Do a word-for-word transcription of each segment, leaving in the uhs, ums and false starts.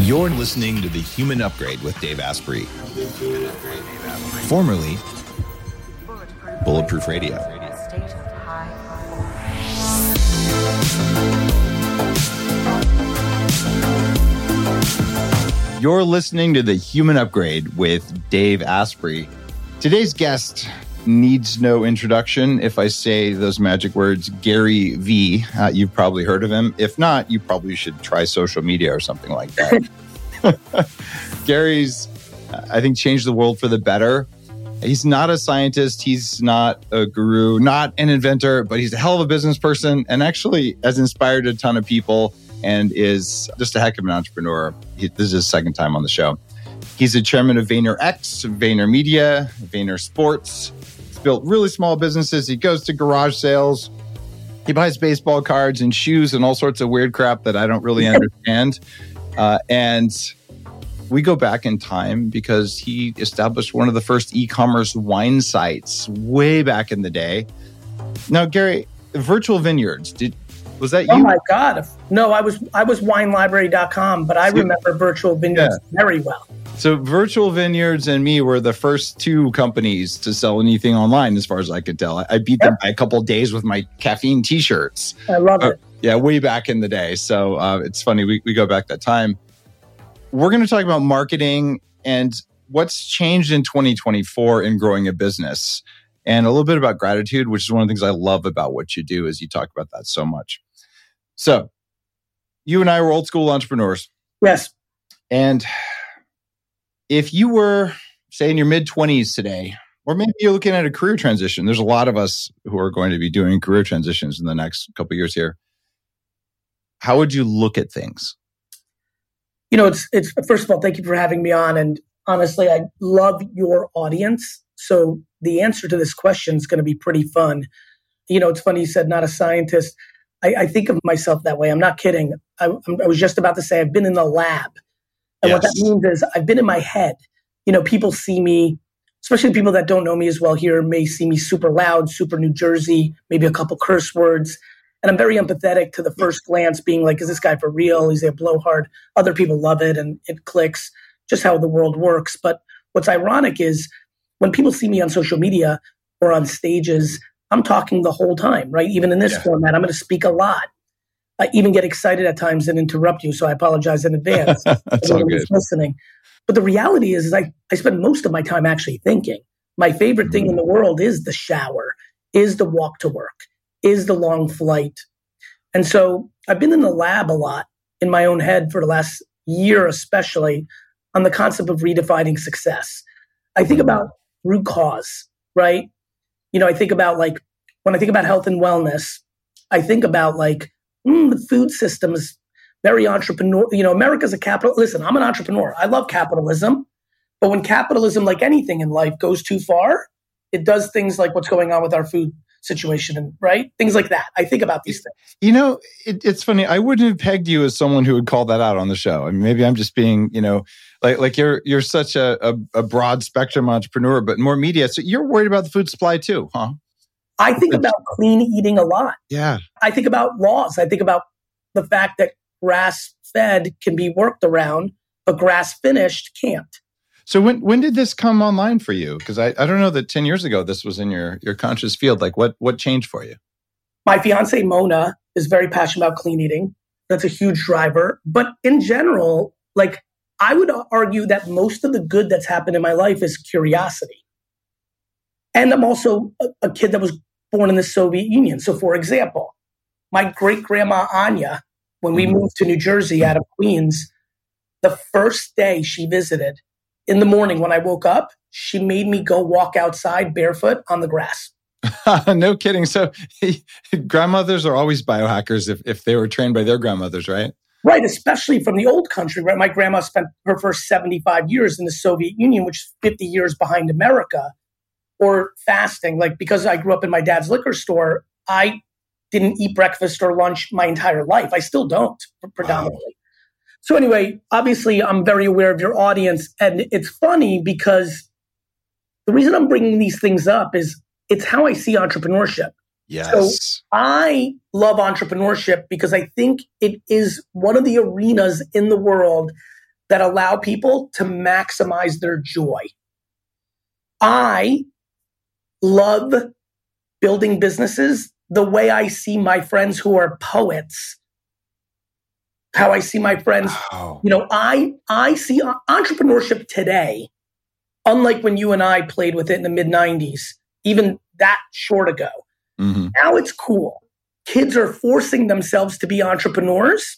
You're listening to The Human Upgrade with Dave Asprey, formerly Bulletproof Radio. You're listening to The Human Upgrade with Dave Asprey. Today's guest needs no introduction. If I say those magic words, Gary Vee, uh, you've probably heard of him. If not, you probably should try social media or something like that. Gary's, I think, changed the world for the better. He's not a scientist. He's not a guru, not an inventor, but he's a hell of a business person and actually has inspired a ton of people and is just a heck of an entrepreneur. He, this is his second time on the show. He's the chairman of VaynerX, VaynerMedia, Vayner Sports. He's built really small businesses. He goes to garage sales. He buys baseball cards and shoes and all sorts of weird crap that I don't really understand. Uh, and we go back in time because he established one of the first e-commerce wine sites way back in the day. Now, Gary, Virtual Vineyards, did was that you? Oh my God. No, I was I was wine library dot com, but I so, remember Virtual Vineyards yeah. very well. So Virtual Vineyards and me were the first two companies to sell anything online, as far as I could tell. I, I beat yep. them by a couple of days with my caffeine t-shirts. I love uh, it. Yeah, way back in the day. So uh, it's funny, we, we go back that time. We're going to talk about marketing and what's changed in twenty twenty-four in growing a business, and a little bit about gratitude, which is one of the things I love about what you do, is you talk about that so much. So you and I were old school entrepreneurs. Yes. And if you were, say, in your mid-twenties today, or maybe you're looking at a career transition, there's a lot of us who are going to be doing career transitions in the next couple of years here. How would you look at things? You know, it's it's first of all, thank you for having me on. And honestly, I love your audience. So the answer to this question is going to be pretty fun. You know, it's funny you said not a scientist. I, I think of myself that way. I'm not kidding. I, I was just about to say I've been in the lab. And yes. What that means is I've been in my head. You know, people see me, especially people that don't know me as well here, may see me super loud, super New Jersey, maybe a couple curse words. And I'm very empathetic to the first glance, being like, is this guy for real? Is he a blowhard? Other people love it and it clicks, just how the world works. But what's ironic is when people see me on social media or on stages, I'm talking the whole time, right? Even in this yeah. format, I'm going to speak a lot. I even get excited at times and interrupt you, so I apologize in advance. That's all good. Listening. But the reality is, is I, I spend most of my time actually thinking. My favorite mm-hmm. thing in the world is the shower, is the walk to work, is the long flight. And so I've been in the lab a lot in my own head for the last year, especially on the concept of redefining success. I think about root cause, right? You know, I think about like, when I think about health and wellness, I think about like, mm, the food system is very entrepreneur. You know, America's a capital. Listen, I'm an entrepreneur. I love capitalism. But when capitalism, like anything in life, goes too far, it does things like what's going on with our food situation, and right? Things like that. I think about these things. You know, it, it's funny. I wouldn't have pegged you as someone who would call that out on the show. I mean, maybe I'm just being, you know, like like you're you're such a, a, a broad spectrum entrepreneur, but more media. So you're worried about the food supply too, huh? I think about clean eating a lot. Yeah. I think about laws. I think about the fact that grass-fed can be worked around, but grass-finished can't. So when when did this come online for you? Because I, I don't know that ten years ago this was in your, your conscious field. Like what what changed for you? My fiance, Mona, is very passionate about clean eating. That's a huge driver. But in general, like I would argue that most of the good that's happened in my life is curiosity. And I'm also a, a kid that was born in the Soviet Union. So for example, my great-grandma Anya, when we mm-hmm. moved to New Jersey out of Queens, the first day she visited, in the morning when I woke up, she made me go walk outside barefoot on the grass. No kidding. So grandmothers are always biohackers if, if they were trained by their grandmothers, right? Right, especially from the old country, right? My grandma spent her first seventy-five years in the Soviet Union, which is fifty years behind America. Or fasting, like because I grew up in my dad's liquor store, I didn't eat breakfast or lunch my entire life. I still don't, predominantly. Wow. So anyway, obviously, I'm very aware of your audience. And it's funny because the reason I'm bringing these things up is it's how I see entrepreneurship. Yes. So I love entrepreneurship because I think it is one of the arenas in the world that allow people to maximize their joy. I love building businesses the way I see my friends who are poets, how I see my friends. Oh. You know, I, I see entrepreneurship today, unlike when you and I played with it in the mid nineties, even that short ago. Mm-hmm. Now it's cool. Kids are forcing themselves to be entrepreneurs,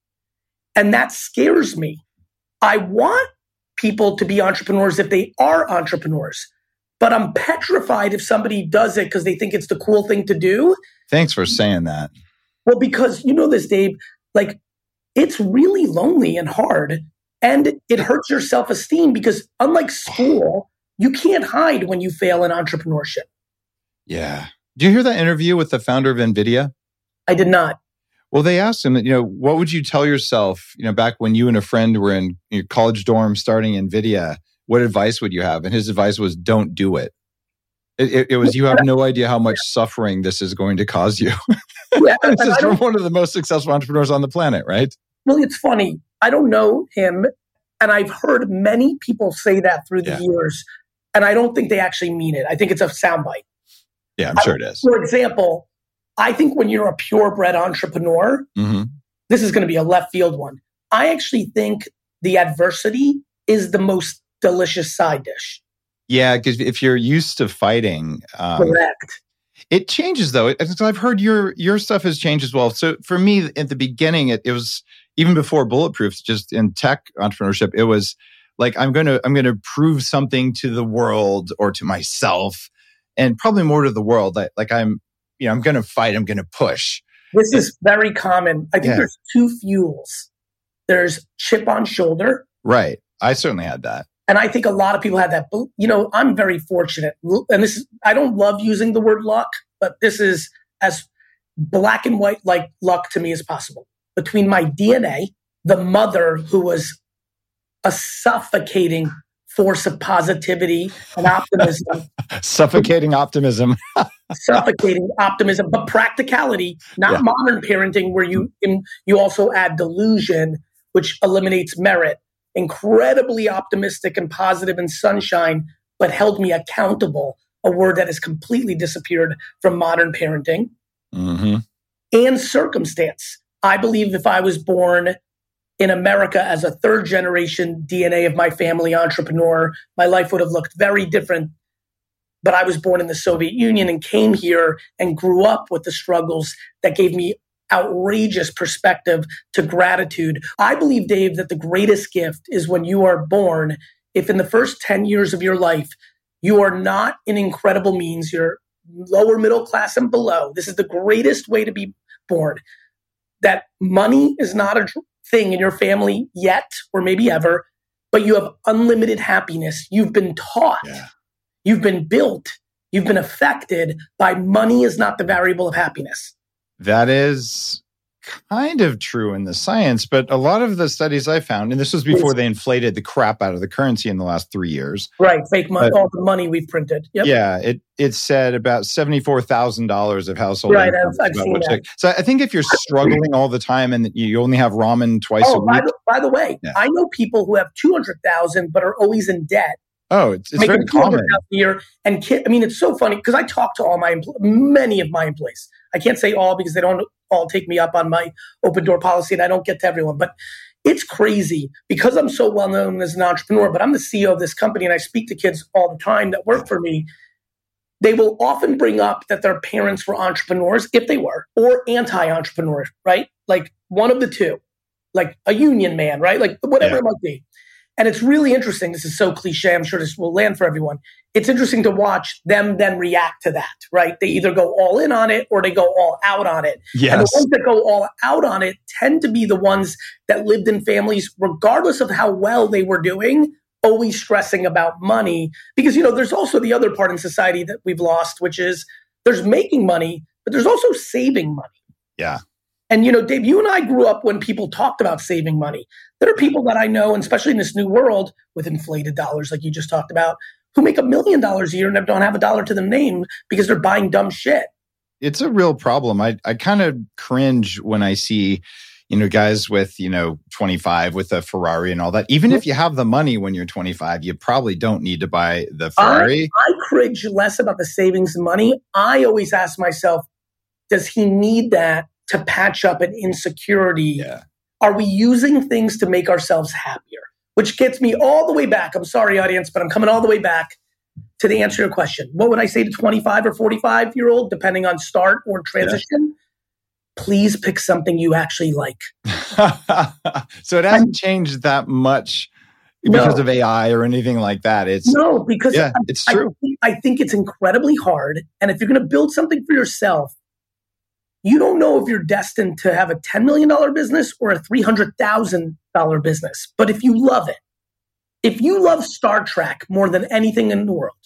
and that scares me. I want people to be entrepreneurs if they are entrepreneurs, but I'm petrified if somebody does it because they think it's the cool thing to do. Thanks for saying that. Well, because you know this, Dave, like it's really lonely and hard, and it hurts your self-esteem because unlike school, you can't hide when you fail in entrepreneurship. Yeah. Did you hear that interview with the founder of NVIDIA? I did not. Well, they asked him, you know, what would you tell yourself, you know, back when you and a friend were in your college dorm starting NVIDIA, what advice would you have? And his advice was, don't do it. It, it, it was, you have no idea how much suffering this is going to cause you. Yeah, this is from one of the most successful entrepreneurs on the planet, right? Well, it's funny. I don't know him, and I've heard many people say that through the Yeah. years, and I don't think they actually mean it. I think it's a soundbite. Yeah, I'm sure it is. For example, I think when you're a purebred entrepreneur, Mm-hmm. this is going to be a left field one. I actually think the adversity is the most delicious side dish. Yeah, because if you're used to fighting, um, Correct. it changes though. It- I've heard your your stuff has changed as well. So for me, at the beginning, it, it was even before Bulletproof, just in tech entrepreneurship, it was like I'm gonna I'm gonna prove something to the world or to myself, and probably more to the world. Like, like I'm, you know, I'm gonna fight. I'm gonna push. This is very common. I think Yeah. there's two fuels. There's chip on shoulder. Right. I certainly had that. And I think a lot of people have that. But, you know, I'm very fortunate. And this is, I don't love using the word luck, but this is as black and white like luck to me as possible. Between my D N A, the mother who was a suffocating force of positivity and optimism, Suffocating optimism. suffocating optimism, but practicality, not Yeah. modern parenting where you in, you also add delusion, which eliminates merit. Incredibly optimistic and positive and sunshine, but held me accountable, a word that has completely disappeared from modern parenting. Mm-hmm. And circumstance. I believe if I was born in America as a third generation D N A of my family entrepreneur, my life would have looked very different. But I was born in the Soviet Union and came here and grew up with the struggles that gave me outrageous perspective to gratitude. I believe, Dave, that the greatest gift is when you are born, if in the first ten years of your life, you are not in incredible means, you're lower middle class and below. This is the greatest way to be born. That money is not a thing in your family yet, or maybe ever, but you have unlimited happiness. You've been taught, Yeah. you've been built, you've been affected by money is not the variable of happiness. That is kind of true in the science, but a lot of the studies I found, and this was before they inflated the crap out of the currency in the last three years. Right, fake money, But- all the money we've printed. Yep. Yeah, it it said about seventy-four thousand dollars of household Right, income. I've- I've is about seen what's that. like- So I think if you're struggling all the time and you only have ramen twice a Oh, by week, the, by the way, Yeah. I know people who have two hundred thousand but are always in debt. oh, it's, it's making very common. two hundred thousand a year. And kid, I mean, it's so funny because I talk to all my empl- many of my employees. I can't say all because they don't all take me up on my open door policy, and I don't get to everyone. But it's crazy because I'm so well known as an entrepreneur. But I'm the C E O of this company, and I speak to kids all the time that work for me. They will often bring up that their parents were entrepreneurs, if they were, or anti-entrepreneur, right? Like one of the two, like a union man, right? Like whatever Yeah. it might be. And it's really interesting. This is so cliche. I'm sure this will land for everyone. It's interesting to watch them then react to that, right? They either go all in on it or they go all out on it. And the Yes. ones that go all out on it tend to be the ones that lived in families, regardless of how well they were doing, always stressing about money. Because, you know, there's also the other part in society that we've lost, which is there's making money, but there's also saving money. Yeah. And, you know, Dave, you and I grew up when people talked about saving money. There are people that I know, and especially in this new world with inflated dollars, like you just talked about, who make a million dollars a year and don't have a dollar to their name because they're buying dumb shit. It's a real problem. I, I kind of cringe when I see, you know, guys with, you know, twenty-five with a Ferrari and all that. Even if you have the money when you're twenty-five, you probably don't need to buy the Ferrari. I, I cringe less about the savings and money. I always ask myself, does he need that to patch up an insecurity? Yeah. Are we using things to make ourselves happier? Which gets me all the way back. I'm sorry, audience, but I'm coming all the way back to the answer to your question. What would I say to twenty-five or forty-five year old, depending on start or transition? Yeah. Please pick something you actually like. So it hasn't changed that much because no. of A I or anything like that. It's no, because yeah, I, it's true. I think, I think it's incredibly hard. And if you're going to build something for yourself, you don't know if you're destined to have a ten million dollars business or a three hundred thousand dollars business. But if you love it, if you love Star Trek more than anything in the world,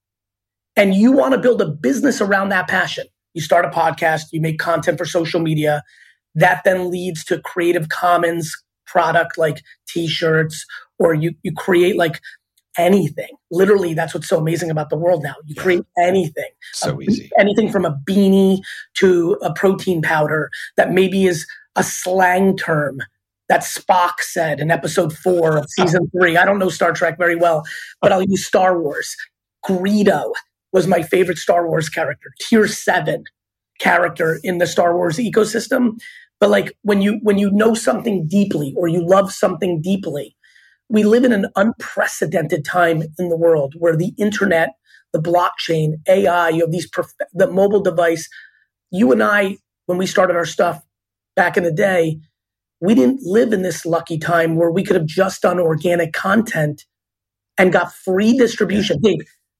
and you want to build a business around that passion, you start a podcast, you make content for social media, that then leads to Creative Commons product like t-shirts, or you, you create like anything. Literally, that's what's so amazing about the world now. You create anything. So a, easy. Anything from a beanie to a protein powder that maybe is a slang term that Spock said in episode four of season three. I don't know Star Trek very well, but I'll use Star Wars. Greedo was my favorite Star Wars character, tier seven character in the Star Wars ecosystem. But like when you when you know something deeply or you love something deeply, we live in an unprecedented time in the world where the internet, the blockchain, A I, you have these prof- the mobile device. You and I, when we started our stuff back in the day, we didn't live in this lucky time where we could have just done organic content and got free distribution. Dave,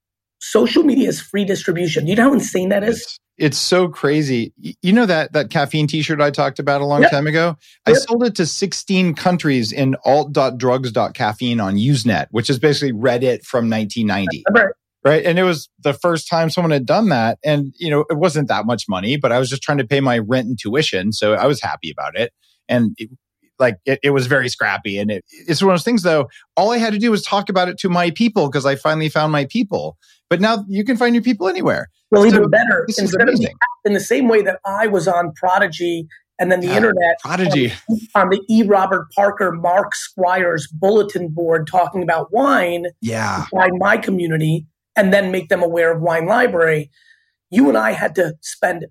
social media is free distribution. You know how insane that is? It's, it's so crazy. You know that that caffeine t-shirt I talked about a long yep. time ago? Yep. I sold it to sixteen countries in alt dot drugs dot caffeine on Usenet, which is basically Reddit from nineteen ninety. Right. Right. And it was the first time someone had done that. And, you know, it wasn't that much money, but I was just trying to pay my rent and tuition. So I was happy about it. And it, like, it, it was very scrappy. And it, it's one of those things, though, all I had to do was talk about it to my people because I finally found my people. But now you can find your people anywhere. Well, so even better. This Instead is of amazing. in the same way that I was on Prodigy and then the yeah, internet Prodigy. On, on the E. Robert Parker, Mark Squires bulletin board talking about wine Yeah. by my community and then make them aware of Wine Library, you and I had to spend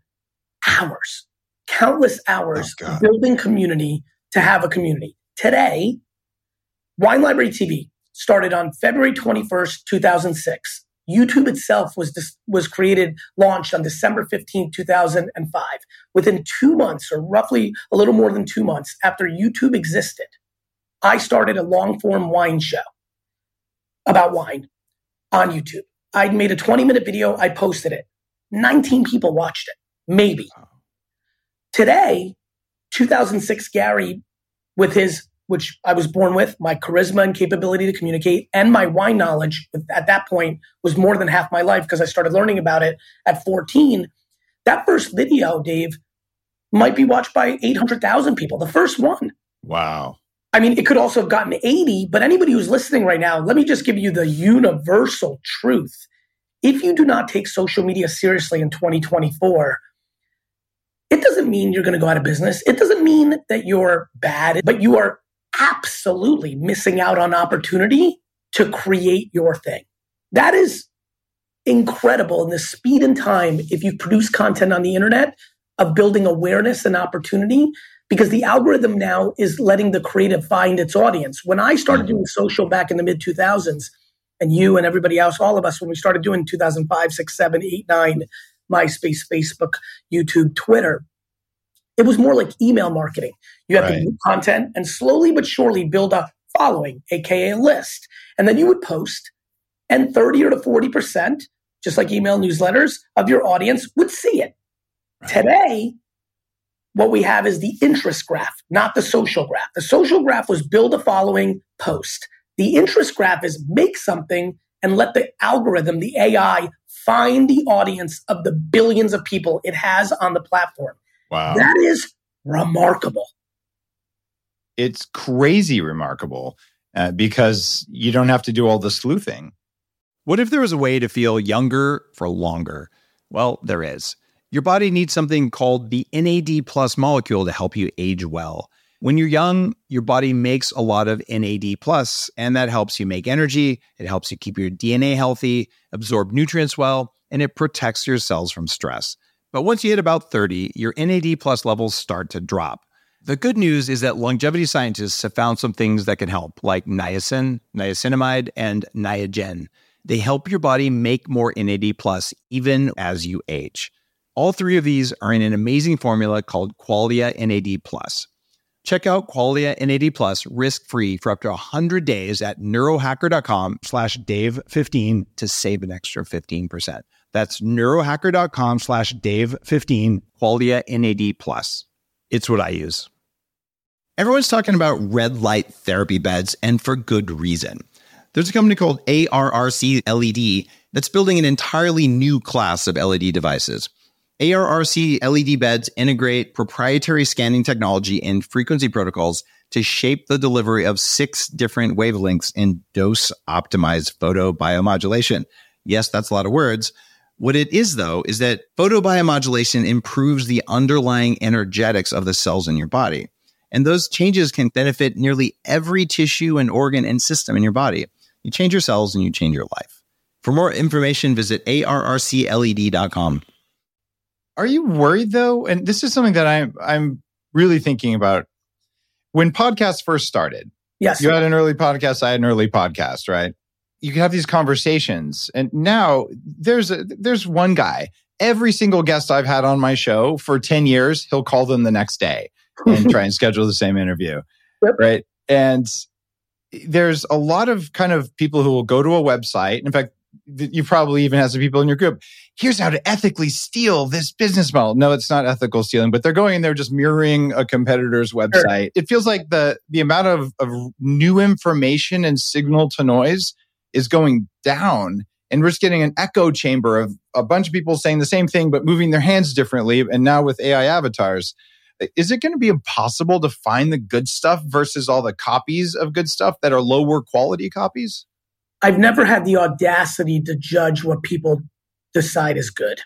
hours, countless hours Oh, building community to have a community. Today, Wine Library T V started on February twenty-first, two thousand six. YouTube itself was dis- was created, launched on December fifteenth, two thousand five. Within two months, or roughly a little more than two months after YouTube existed, I started a long-form wine show about wine on YouTube. I made a twenty-minute video. I posted it. nineteen people watched it, maybe. Today, two thousand six, Gary, with his, which I was born with, my charisma and capability to communicate, and my wine knowledge at that point was more than half my life because I started learning about it at fourteen. That first video, Dave, might be watched by eight hundred thousand people, the first one. Wow. I mean, it could also have gotten eighty, but anybody who's listening right now, let me just give you the universal truth. If you do not take social media seriously in twenty twenty-four, it doesn't mean you're going to go out of business. It doesn't mean that you're bad, but you are absolutely missing out on opportunity to create your thing. That is incredible in the speed and time, if you produce content on the internet, of building awareness and opportunity, because the algorithm now is letting the creative find its audience. When I started doing social back in the mid two thousands, and you and everybody else, all of us, when we started doing two thousand five, six, seven, eight, nine, MySpace, Facebook, YouTube, Twitter, it was more like email marketing. You have Right. to do content and slowly but surely build a following, A K A a list. And then you would post, and thirty or to forty percent, just like email newsletters, of your audience would see it. Right. Today, what we have is the interest graph, not the social graph. The social graph was build a following, post. The interest graph is make something and let the algorithm, the A I, find the audience of the billions of people it has on the platform. Wow. That is remarkable. It's crazy remarkable uh, because you don't have to do all the sleuthing. What if there was a way to feel younger for longer? Well, there is. Your body needs something called the N A D plus molecule to help you age well. When you're young, your body makes a lot of N A D plus, and that helps you make energy. It helps you keep your D N A healthy, absorb nutrients well, and it protects your cells from stress. But once you hit about thirty, your N A D plus levels start to drop. The good news is that longevity scientists have found some things that can help, like niacin, niacinamide, and Niagen. They help your body make more N A D plus even as you age. All three of these are in an amazing formula called Qualia N A D plus. Check out Qualia N A D plus risk-free for up to one hundred days at neurohacker.com slash Dave15 to save an extra fifteen percent. That's neurohacker.com slash Dave15, Qualia N A D plus. It's what I use. Everyone's talking about red light therapy beds, and for good reason. There's a company called A R R C L E D that's building an entirely new class of L E D devices. A R R C L E D beds integrate proprietary scanning technology and frequency protocols to shape the delivery of six different wavelengths in dose-optimized photobiomodulation. Yes, that's a lot of words. What it is, though, is that photobiomodulation improves the underlying energetics of the cells in your body. And those changes can benefit nearly every tissue and organ and system in your body. You change your cells and you change your life. For more information, visit A R R C L E D dot com. Are you worried, though? And this is something that I'm I'm really thinking about. When podcasts first started, yes, you had an early podcast, I had an early podcast, right? You could have these conversations. And now there's a, there's one guy. Every single guest I've had on my show for ten years, he'll call them the next day and try and schedule the same interview, yep. right? And there's a lot of kind of people who will go to a website. In fact, you probably even have some people in your group. Here's how to ethically steal this business model. No, it's not ethical stealing, but they're going in there just mirroring a competitor's website. Sure. It feels like the the amount of, of new information and signal to noise is going down. And we're just getting an echo chamber of a bunch of people saying the same thing, but moving their hands differently. And now with A I avatars, is it going to be impossible to find the good stuff versus all the copies of good stuff that are lower quality copies? I've never had the audacity to judge what people decide is good.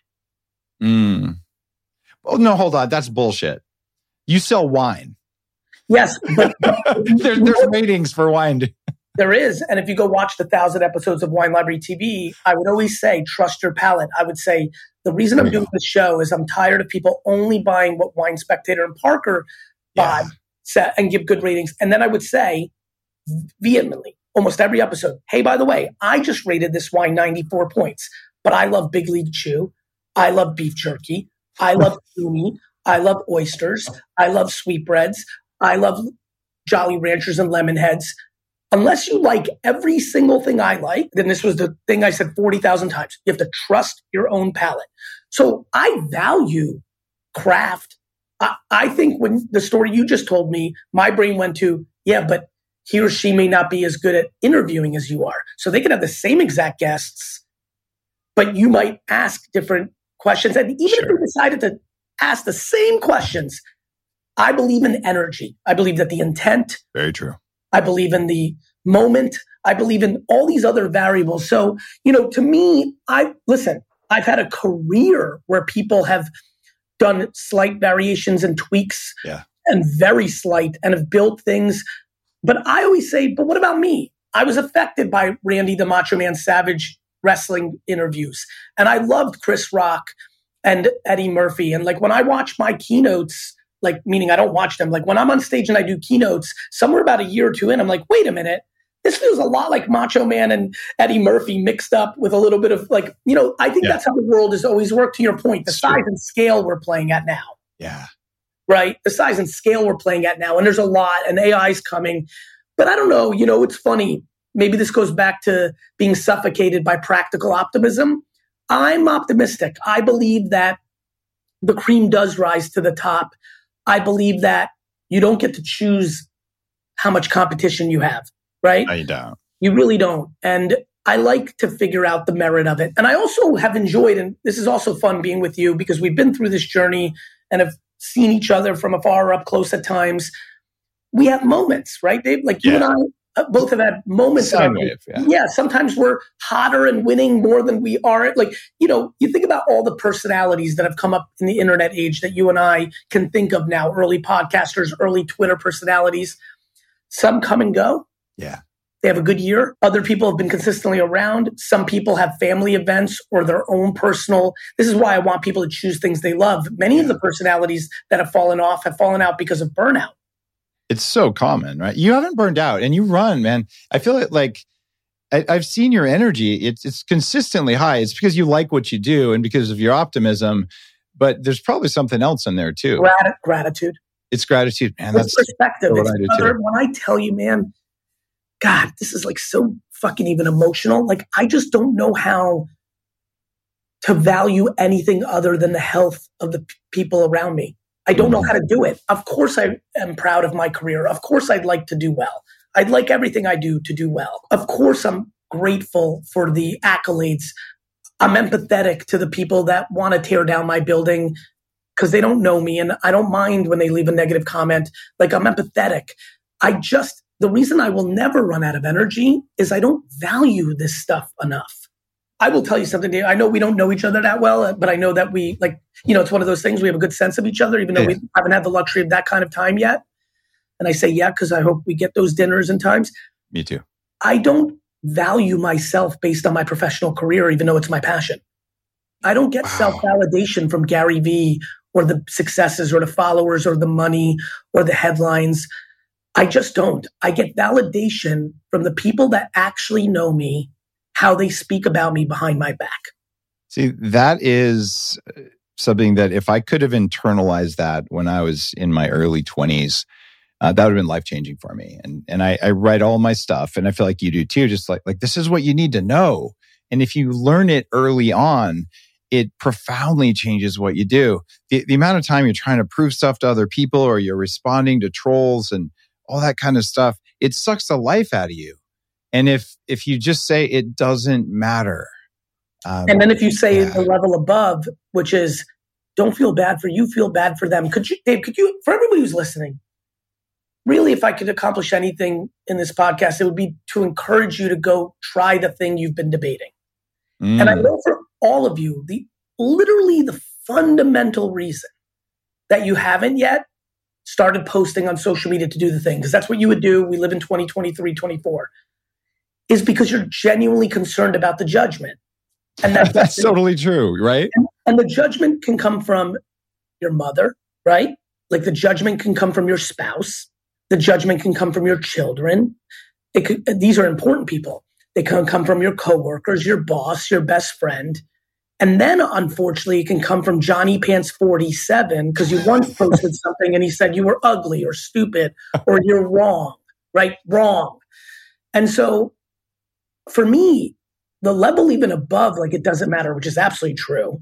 Mm. Well, no, hold on. That's bullshit. You sell wine. Yes. But there, there's ratings for wine. There is. And if you go watch the thousand episodes of Wine Library T V, I would always say, trust your palate. I would say, the reason I'm doing this show is I'm tired of people only buying what Wine Spectator and Parker buy yeah. and give good ratings. And then I would say vehemently, almost every episode, hey, by the way, I just rated this wine ninety-four points, but I love Big League Chew. I love beef jerky. I love tuna. I love oysters. I love sweetbreads. I love Jolly Ranchers and Lemonheads. Unless you like every single thing I like, then this was the thing I said forty thousand times. You have to trust your own palate. So I value craft. I, I think when the story you just told me, my brain went to, yeah, but he or she may not be as good at interviewing as you are. So they can have the same exact guests, but you might ask different questions. And even sure. if they decided to ask the same questions, I believe in energy. I believe that the intent. Very true. I believe in the moment. I believe in all these other variables. So, you know, to me, I listen, I've had a career where people have done slight variations and tweaks yeah. and very slight and have built things. But I always say, but what about me? I was affected by Randy the Macho Man Savage wrestling interviews. And I loved Chris Rock and Eddie Murphy. And like when I watch my keynotes, like meaning I don't watch them, like when I'm on stage and I do keynotes, somewhere about a year or two in, I'm like, wait a minute, this feels a lot like Macho Man and Eddie Murphy mixed up with a little bit of like, you know, I think yeah. that's how the world has always worked, to your point, the That's size true. and scale we're playing at now. Yeah. Right? The size and scale we're playing at now. And there's a lot, and A I is coming. But I don't know, you know, it's funny. Maybe this goes back to being suffocated by practical optimism. I'm optimistic. I believe that the cream does rise to the top. I believe that you don't get to choose how much competition you have, right? No, you don't. You really don't. And I like to figure out the merit of it. And I also have enjoyed, and this is also fun being with you because we've been through this journey and have seen each other from afar or up close at times. We have moments, right, Dave? Like you yeah. and I uh, both have had moments. Sine in our, wave, yeah. yeah. Sometimes we're hotter and winning more than we are. Like, you know, you think about all the personalities that have come up in the internet age that you and I can think of now, early podcasters, early Twitter personalities. Some come and go. Yeah. They have a good year. Other people have been consistently around. Some people have family events or their own personal. This is why I want people to choose things they love. Many of the personalities that have fallen off have fallen out because of burnout. It's so common, right? You haven't burned out and you run, man. I feel it like I, I've seen your energy. It's it's consistently high. It's because you like what you do and because of your optimism. But there's probably something else in there too. Grat- gratitude. It's gratitude, man. It's That's perspective. what It's I do other, too. when I tell you, man, God, this is like so fucking even emotional. Like, I just don't know how to value anything other than the health of the p- people around me. I don't know how to do it. Of course, I am proud of my career. Of course, I'd like to do well. I'd like everything I do to do well. Of course, I'm grateful for the accolades. I'm empathetic to the people that want to tear down my building because they don't know me. And I don't mind when they leave a negative comment. Like, I'm empathetic. I just, the reason I will never run out of energy is I don't value this stuff enough. I will tell you something, Dave. I know we don't know each other that well, but I know that we, like, you know, it's one of those things. We have a good sense of each other, even though Yeah. we haven't had the luxury of that kind of time yet. And I say, yeah, because I hope we get those dinners and times. Me too. I don't value myself based on my professional career, even though it's my passion. I don't get Wow. self-validation from Gary Vee or the successes or the followers or the money or the headlines. I just don't. I get validation from the people that actually know me, how they speak about me behind my back. See, that is something that if I could have internalized that when I was in my early twenties, uh, that would have been life-changing for me. And and I, I write all my stuff, and I feel like you do too, just like, like this is what you need to know. And if you learn it early on, it profoundly changes what you do. The, the amount of time you're trying to prove stuff to other people or you're responding to trolls and all that kind of stuff, it sucks the life out of you. And if if you just say it doesn't matter. Um, And then if you say yeah. the level above, which is don't feel bad for you, feel bad for them. Could you, Dave, could you, for everybody who's listening, really, if I could accomplish anything in this podcast, it would be to encourage you to go try the thing you've been debating. Mm. And I know for all of you, the literally the fundamental reason that you haven't yet started posting on social media to do the thing, because that's what you would do. We live in twenty twenty-three, twenty-four, is because you're genuinely concerned about the judgment. And that, that's totally true, right? And, and the judgment can come from your mother, right? Like the judgment can come from your spouse. The judgment can come from your children. It could, these are important people. They can come from your coworkers, your boss, your best friend. And then, unfortunately, it can come from Johnny Pants forty-seven because you once posted something and he said you were ugly or stupid or you're wrong, right? Wrong. And so for me, the level even above, like it doesn't matter, which is absolutely true,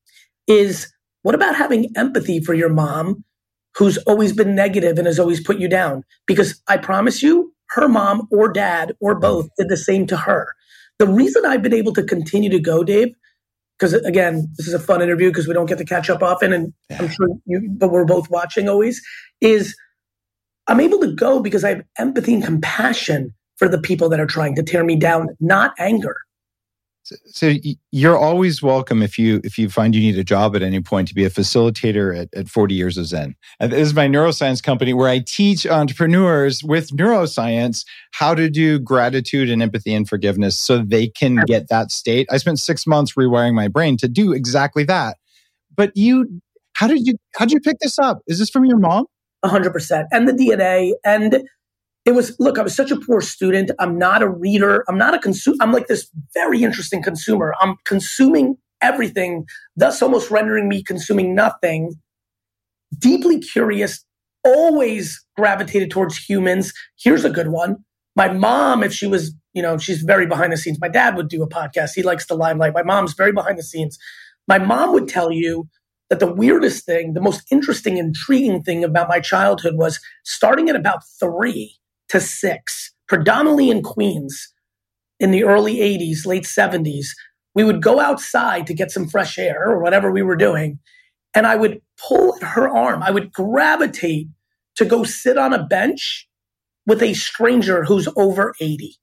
is what about having empathy for your mom who's always been negative and has always put you down? Because I promise you, her mom or dad or both did the same to her. The reason I've been able to continue to go, Dave, because again, this is a fun interview because we don't get to catch up often, and Yeah. I'm sure you, but we're both watching always, is I'm able to go because I have empathy and compassion for the people that are trying to tear me down, not anger. So, so y- you're always welcome if you if you find you need a job at any point to be a facilitator at, at forty years of Zen. And this is my neuroscience company where I teach entrepreneurs with neuroscience how to do gratitude and empathy and forgiveness so they can get that state. I spent six months rewiring my brain to do exactly that. But you, how did you how did you pick this up? Is this from your mom? one hundred percent. And the D N A. And it was, look, I was such a poor student. I'm not a reader. I'm not a consumer. I'm like this very interesting consumer. I'm consuming everything, thus almost rendering me consuming nothing. Deeply curious, always gravitated towards humans. Here's a good one. My mom, if she was, you know, she's very behind the scenes. My dad would do a podcast. He likes the limelight. My mom's very behind the scenes. My mom would tell you that the weirdest thing, the most interesting, intriguing thing about my childhood was starting at about three to six, predominantly in Queens in the early eighties, late seventies, we would go outside to get some fresh air or whatever we were doing. And I would pull at her arm. I would gravitate to go sit on a bench with a stranger who's over eighty.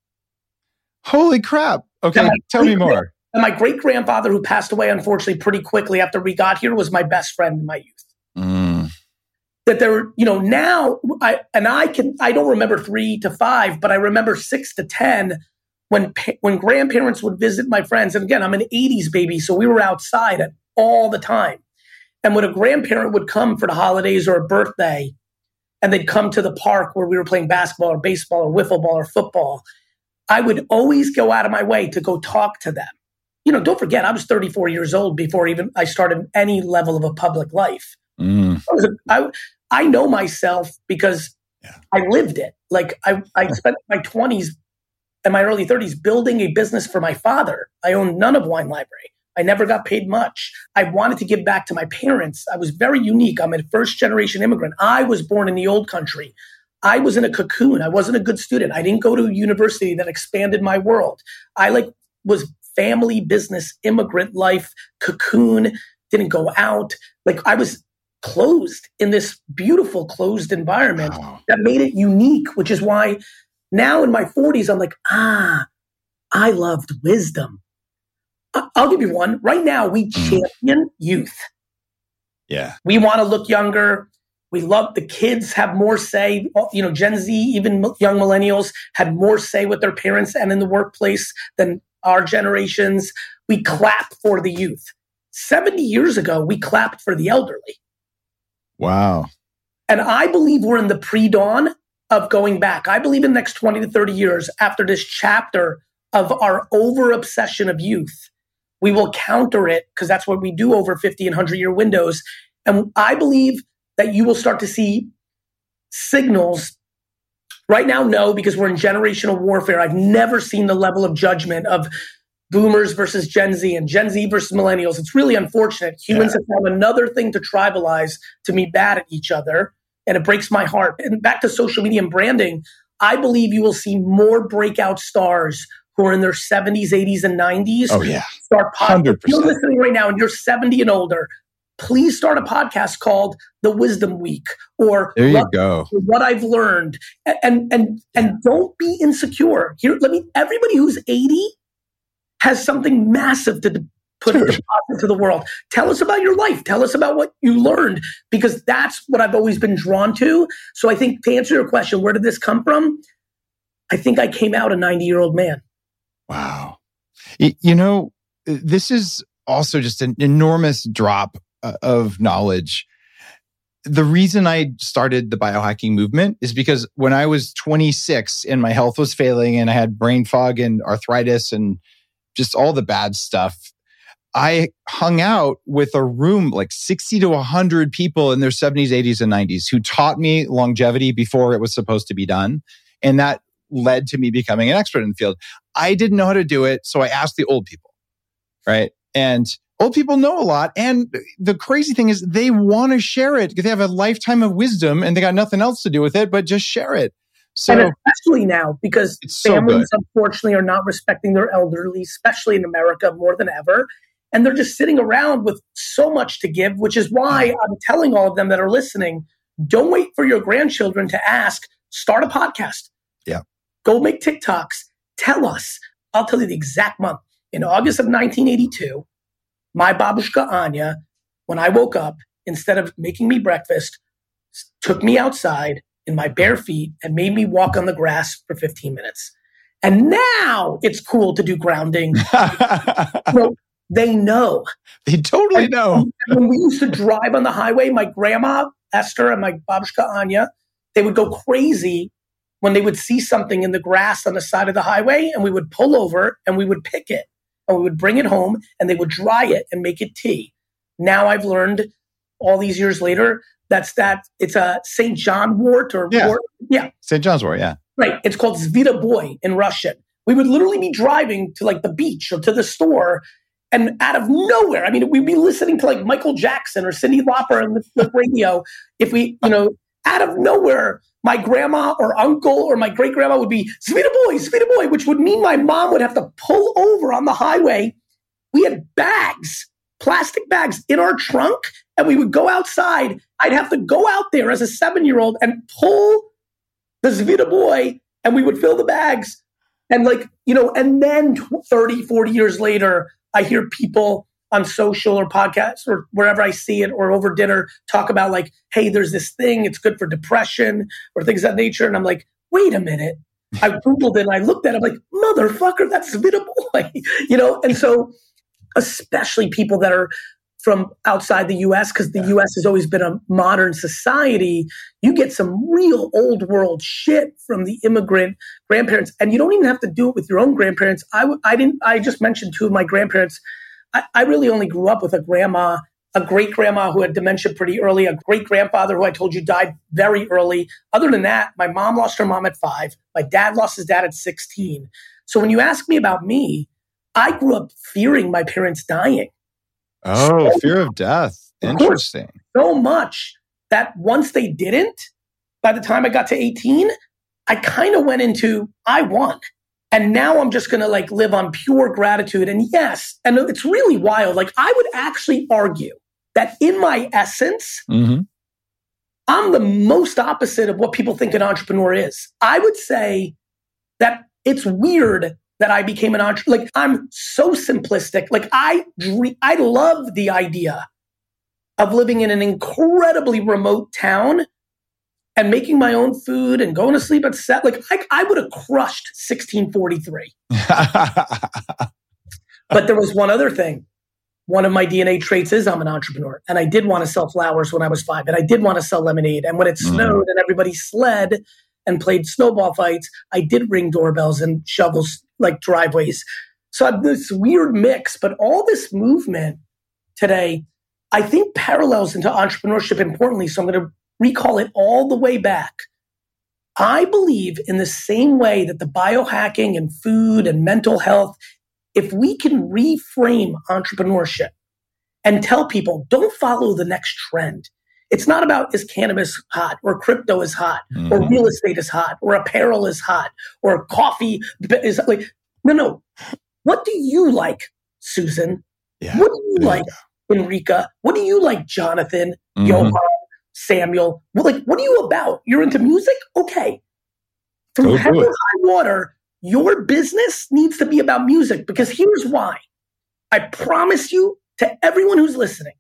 Holy crap. Okay, tell me more. And my great-grandfather, who passed away, unfortunately, pretty quickly after we got here, was my best friend in my youth. Mm. That there, you know, now, I and I can, I don't remember three to five, but I remember six to ten when when grandparents would visit my friends. And again, I'm an eighties baby, so we were outside all the time. And when a grandparent would come for the holidays or a birthday, and they'd come to the park where we were playing basketball or baseball or wiffle ball or football, I would always go out of my way to go talk to them. You know, don't forget, I was thirty-four years old before even I started any level of a public life. Mm. I, was a, I, I know myself because yeah. I lived it. Like I, I spent my twenties and my early thirties building a business for my father. I owned none of Wine Library. I never got paid much. I wanted to give back to my parents. I was very unique. I'm a first generation immigrant. I was born in the old country. I was in a cocoon. I wasn't a good student. I didn't go to a university that expanded my world. I like was family business, immigrant life, cocoon, didn't go out. Like I was closed in this beautiful closed environment wow. that made it unique, which is why now in my forties, I'm like, ah, I loved wisdom. I'll give you one. Right now, we champion youth. Yeah. We want to look younger. We love the kids have more say. You know, Gen Z, even young millennials had more say with their parents and in the workplace than our generations. We clap for the youth. seventy years ago, we clapped for the elderly. Wow. And I believe we're in the pre-dawn of going back. I believe in the next twenty to thirty years, after this chapter of our over-obsession of youth, we will counter it because that's what we do over fifty and one hundred year windows. And I believe that you will start to see signals. Right now, no, because we're in generational warfare. I've never seen the level of judgment of boomers versus Gen Z and Gen Z versus millennials. It's really unfortunate. Humans yeah. have found another thing to tribalize, to be bad at each other. And it breaks my heart. And back to social media and branding, I believe you will see more breakout stars who are in their seventies, eighties, and nineties. Oh, yeah. Start podcasts. one hundred percent. You're listening right now and you're seventy and older. Please start a podcast called The Wisdom Week or there you what, go. What I've Learned. And, and, and, and don't be insecure. Here, let me, everybody who's eighty has something massive to put into the world. Tell us about your life. Tell us about what you learned, because that's what I've always been drawn to. So I think to answer your question, where did this come from? I think I came out a ninety-year-old man. Wow. You know, this is also just an enormous drop of knowledge. The reason I started the biohacking movement is because when I was twenty-six and my health was failing and I had brain fog and arthritis and just all the bad stuff, I hung out with a room like sixty to one hundred people in their seventies, eighties, and nineties who taught me longevity before it was supposed to be done. And that led to me becoming an expert in the field. I didn't know how to do it, so I asked the old people, right? And old people know a lot. And the crazy thing is they want to share it because they have a lifetime of wisdom and they got nothing else to do with it, but just share it. So, and especially now, because families, so unfortunately, are not respecting their elderly, especially in America more than ever. And they're just sitting around with so much to give, which is why I'm telling all of them that are listening, don't wait for your grandchildren to ask, start a podcast. Yeah. Go make TikToks. Tell us. I'll tell you the exact month. In August of nineteen eighty-two, my babushka Anya, when I woke up, instead of making me breakfast, took me outside in my bare feet and made me walk on the grass for fifteen minutes. And now it's cool to do grounding. So they know. They totally and, know. And when we used to drive on the highway, my grandma, Esther, and my babushka Anya, they would go crazy when they would see something in the grass on the side of the highway, and we would pull over and we would pick it and we would bring it home and they would dry it and make it tea. Now I've learned all these years later, that's that it's a Saint John wort or yeah. wort. Yeah. Saint John's wort, yeah. Right. It's called Zvita Boy in Russian. We would literally be driving to like the beach or to the store, and out of nowhere, I mean, we'd be listening to like Michael Jackson or Cyndi Lauper on the, the radio. If we, you know, out of nowhere, my grandma or uncle or my great grandma would be Zvita Boy, Zvita Boy, which would mean my mom would have to pull over on the highway. We had bags, plastic bags in our trunk, and we would go outside. I'd have to go out there as a seven-year-old and pull the Zvita boy, and we would fill the bags. And like, you know, and then thirty, forty years later, I hear people on social or podcasts or wherever I see it or over dinner talk about like, hey, there's this thing, it's good for depression or things of that nature. And I'm like, wait a minute. I Googled it and I looked at it, I'm like, motherfucker, that's Zvita boy, you know? And so especially people that are from outside the U S, because the U S has always been a modern society, you get some real old world shit from the immigrant grandparents. And you don't even have to do it with your own grandparents. I, w- I didn't, I just mentioned two of my grandparents. I, I really only grew up with a grandma, a great grandma who had dementia pretty early, a great grandfather who I told you died very early. Other than that, my mom lost her mom at five. My dad lost his dad at sixteen. So when you ask me about me, I grew up fearing my parents dying. Oh, so, fear of death. Interesting. Of course, so much that once they didn't, by the time I got to eighteen, I kind of went into, I won. And now I'm just going to like live on pure gratitude. And yes, and it's really wild. Like I would actually argue that in my essence, mm-hmm. I'm the most opposite of what people think an entrepreneur is. I would say that it's weird that I became an entrepreneur. Like I'm so simplistic. Like I, dream, I love the idea of living in an incredibly remote town and making my own food and going to sleep at set. Like I, I would have crushed sixteen forty-three. But there was one other thing. One of my D N A traits is I'm an entrepreneur. And I did want to sell flowers when I was five. And I did want to sell lemonade. And when it snowed mm. and everybody sled and played snowball fights, I did ring doorbells and shovels like driveways. So I have this weird mix. But all this movement today, I think parallels into entrepreneurship importantly. So I'm going to recall it all the way back. I believe in the same way that the biohacking and food and mental health, if we can reframe entrepreneurship and tell people, don't follow the next trend. It's not about is cannabis hot or crypto is hot mm-hmm. or real estate is hot or apparel is hot or coffee is like, no, no. What do you like, Susan? Yeah, what do you like, you Enrica? What do you like, Jonathan, mm-hmm. Johan? Samuel, well, like, what are you about? You're into music? Okay. From heaven to high water, your business needs to be about music because here's why. I promise you to everyone who's listening,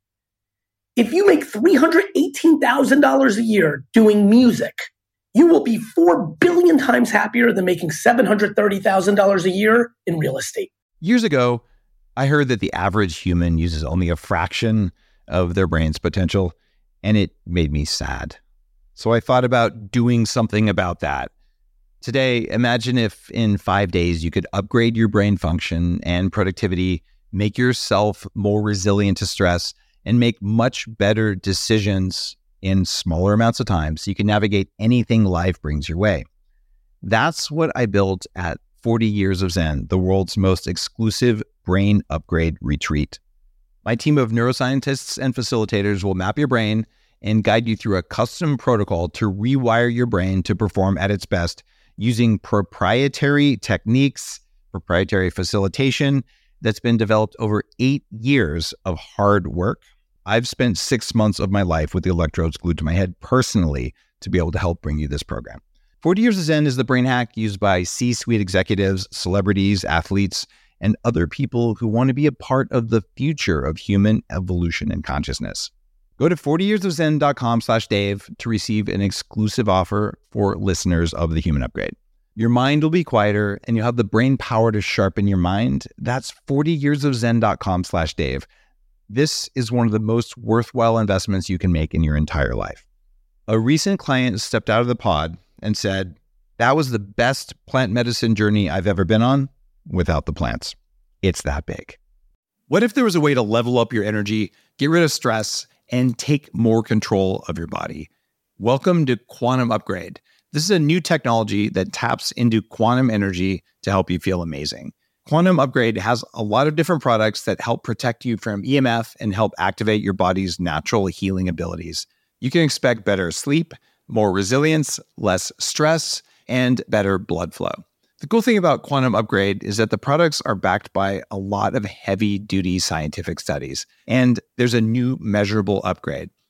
if you make three hundred eighteen thousand dollars a year doing music, you will be four billion times happier than making seven hundred thirty thousand dollars a year in real estate. Years ago, I heard that the average human uses only a fraction of their brain's potential. And it made me sad. So I thought about doing something about that. Today, imagine if in five days you could upgrade your brain function and productivity, make yourself more resilient to stress, and make much better decisions in smaller amounts of time so you can navigate anything life brings your way. That's what I built at forty Years of Zen, the world's most exclusive brain upgrade retreat. My team of neuroscientists and facilitators will map your brain and guide you through a custom protocol to rewire your brain to perform at its best using proprietary techniques, proprietary facilitation that's been developed over eight years of hard work. I've spent six months of my life with the electrodes glued to my head personally to be able to help bring you this program. forty Years of Zen is the brain hack used by C-suite executives, celebrities, athletes, and other people who want to be a part of the future of human evolution and consciousness. Go to forty years of zen dot com slash Dave to receive an exclusive offer for listeners of The Human Upgrade. Your mind will be quieter and you'll have the brain power to sharpen your mind. That's forty years of zen dot com slash Dave. This is one of the most worthwhile investments you can make in your entire life. A recent client stepped out of the pod and said, that was the best plant medicine journey I've ever been on. Without the plants. It's that big. What if there was a way to level up your energy, get rid of stress, and take more control of your body? Welcome to Quantum Upgrade. This is a new technology that taps into quantum energy to help you feel amazing. Quantum Upgrade has a lot of different products that help protect you from E M F and help activate your body's natural healing abilities. You can expect better sleep, more resilience, less stress, and better blood flow. The cool thing about Quantum Upgrade is that the products are backed by a lot of heavy-duty scientific studies, and there's a new measurable upgrade.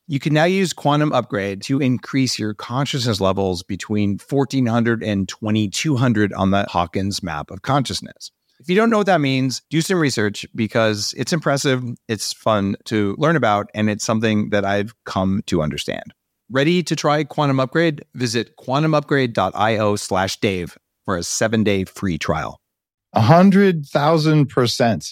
You can now use Quantum Upgrade to increase your consciousness levels between fourteen hundred and twenty-two hundred on the Hawkins map of consciousness. If you don't know what that means, do some research because it's impressive, it's fun to learn about, and it's something that I've come to understand. Ready to try Quantum Upgrade? Visit quantumupgrade.io slash Dave for a seven-day free trial. A hundred thousand percent.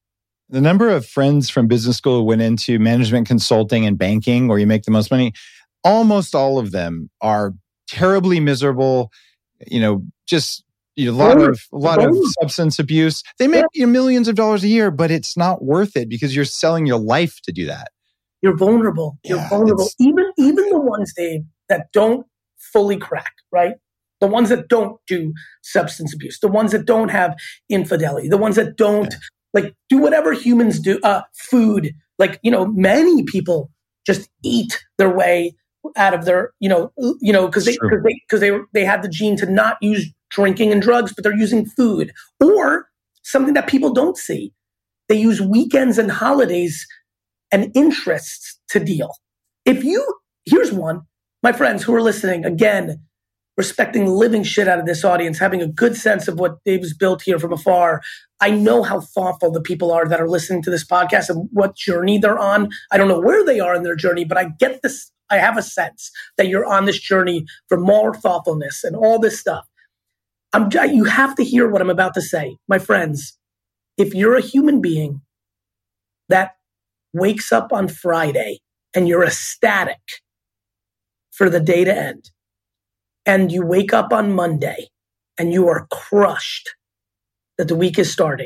The number of friends from business school who went into management consulting and banking where you make the most money, almost all of them are terribly miserable, you know, just you know, a lot of a lot of substance abuse. They make you know, millions of dollars a year, but it's not worth it because you're selling your life to do that. You're vulnerable. You're yeah, vulnerable. Even even the ones, Dave, that don't fully crack, right? The ones that don't do substance abuse, the ones that don't have infidelity, the ones that don't yeah. like do whatever humans do, uh, food, like, you know, many people just eat their way out of their, you know, you know, because they, because they, because they, they had the gene to not use drinking and drugs, but they're using food or something that people don't see. They use weekends and holidays and interests to deal. If you, here's one, my friends who are listening, again, respecting the living shit out of this audience, having a good sense of what Dave's built here from afar. I know how thoughtful the people are that are listening to this podcast and what journey they're on. I don't know where they are in their journey, but I get this. I have a sense that you're on this journey for more thoughtfulness and all this stuff. I'm, you have to hear what I'm about to say. My friends, if you're a human being that wakes up on Friday and you're ecstatic for the day to end, and you wake up on Monday and you are crushed that the week is starting,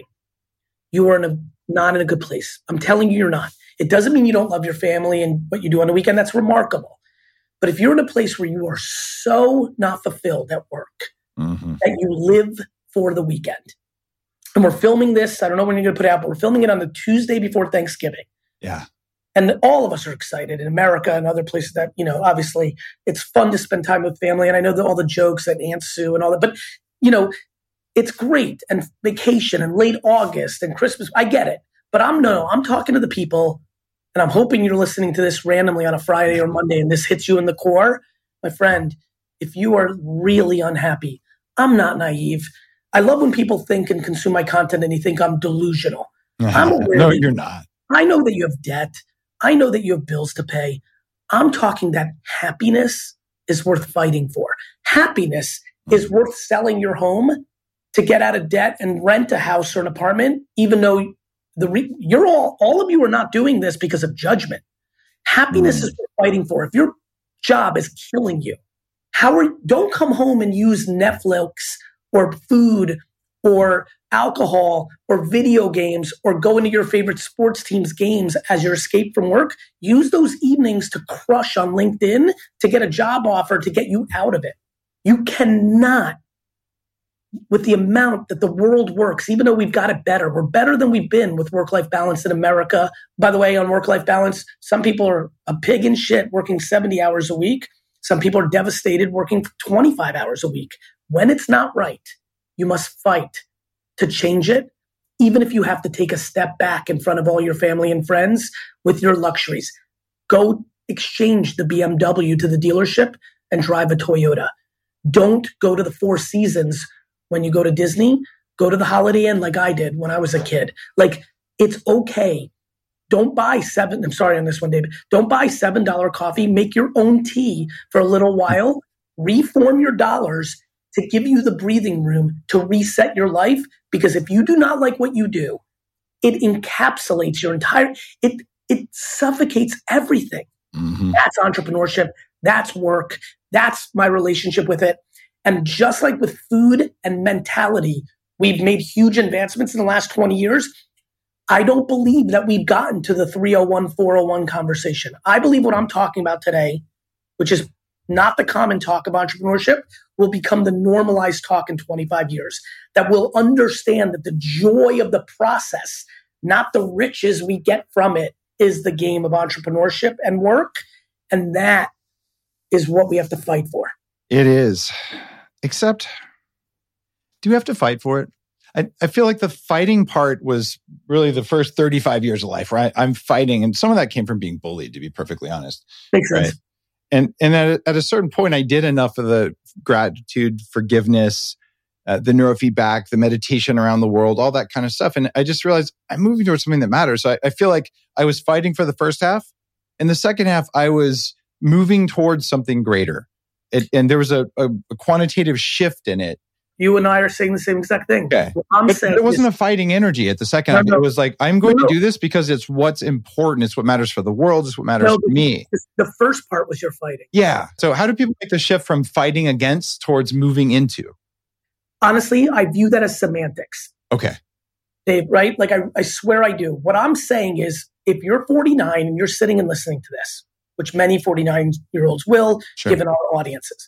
you are in a, not in a good place. I'm telling you, you're not. It doesn't mean you don't love your family and what you do on the weekend. That's remarkable. But if you're in a place where you are so not fulfilled at work mm-hmm. that you live for the weekend, and we're filming this, I don't know when you're going to put it out, but we're filming it on the Tuesday before Thanksgiving. Yeah. And all of us are excited in America and other places that, you know, obviously it's fun to spend time with family. And I know that all the jokes and Aunt Sue and all that, but, you know, it's great. And vacation and late August and Christmas, I get it. But I'm no, I'm talking to the people, and I'm hoping you're listening to this randomly on a Friday or Monday and this hits you in the core. My friend, if you are really unhappy, I'm not naive. I love when people think and consume my content and they think I'm delusional. Uh-huh. I'm aware no, you're not. I know that you have debt. I know that you have bills to pay. I'm talking that happiness is worth fighting for. Happiness is worth selling your home to get out of debt and rent a house or an apartment, even though the re- you're all, all of you are not doing this because of judgment. Happiness mm. is worth fighting for. If your job is killing you, how are, don't come home and use Netflix or food or alcohol or video games or go into your favorite sports team's games as your escape from work. Use those evenings to crush on LinkedIn to get a job offer to get you out of it. You cannot, with the amount that the world works, even though we've got it better, we're better than we've been with work-life balance in America. By the way, on work-life balance, some people are a pig in shit working seventy hours a week. Some people are devastated working twenty-five hours a week. When it's not right, you must fight to change it, even if you have to take a step back in front of all your family and friends with your luxuries. Go exchange the B M W to the dealership and drive a Toyota. Don't go to the Four Seasons when you go to Disney. Go to the Holiday Inn like I did when I was a kid. Like, it's okay. Don't buy seven, I'm sorry on this one, David. Don't buy seven dollars coffee. Make your own tea for a little while. Reform your dollars to give you the breathing room to reset your life. Because if you do not like what you do, it encapsulates your entire, it it suffocates everything. Mm-hmm. That's entrepreneurship. That's work. That's my relationship with it. And just like with food and mentality, we've made huge advancements in the last twenty years. I don't believe that we've gotten to the three oh one, four oh one conversation. I believe what I'm talking about today, which is not the common talk of entrepreneurship, will become the normalized talk in twenty-five years. That will understand that the joy of the process, not the riches we get from it, is the game of entrepreneurship and work. And that is what we have to fight for. It is. Except, do we have to fight for it? I, I feel like the fighting part was really the first thirty-five years of life, right? I'm fighting. And some of that came from being bullied, to be perfectly honest. Makes sense. Right? And and at, at a certain point, I did enough of the gratitude, forgiveness, uh, the neurofeedback, the meditation around the world, all that kind of stuff. And I just realized I'm moving towards something that matters. So I, I feel like I was fighting for the first half. In the second half, I was moving towards something greater. It, and there was a, a, a quantitative shift in it. You and I are saying the same exact thing. Okay. What I'm but saying there wasn't is, a fighting energy at the second no, half. no. It was like, I'm going no, to no. do this because it's what's important. It's what matters for the world. It's what matters no, for me. The first part was your fighting. Yeah. So how do people make the shift from fighting against towards moving into? Honestly, I view that as semantics. Okay. Dave, right? Like I, I swear I do. What I'm saying is if you're forty-nine and you're sitting and listening to this, which many forty-nine-year-olds will, Sure. given our audiences,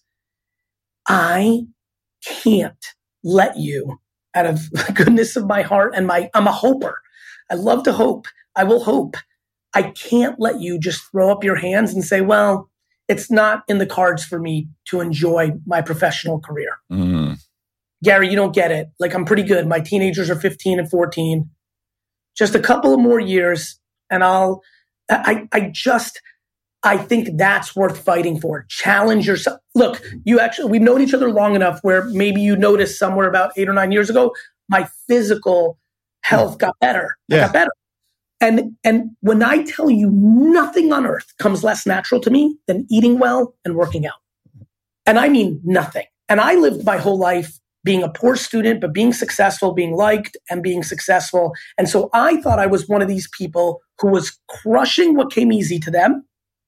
I can't let you, out of the goodness of my heart and my, I'm a hoper. I love to hope. I will hope. I can't let you just throw up your hands and say, well, it's not in the cards for me to enjoy my professional career. Mm. Gary, you don't get it. Like, I'm pretty good. My teenagers are fifteen and fourteen. Just a couple of more years and I'll, I, I just, I think that's worth fighting for. Challenge yourself. Look, you actually, we've known each other long enough where maybe you noticed somewhere about eight or nine years ago, my physical health got better. Yeah. I got better. And, and when I tell you nothing on earth comes less natural to me than eating well and working out. And I mean nothing. And I lived my whole life being a poor student, but being successful, being liked and being successful. And so I thought I was one of these people who was crushing what came easy to them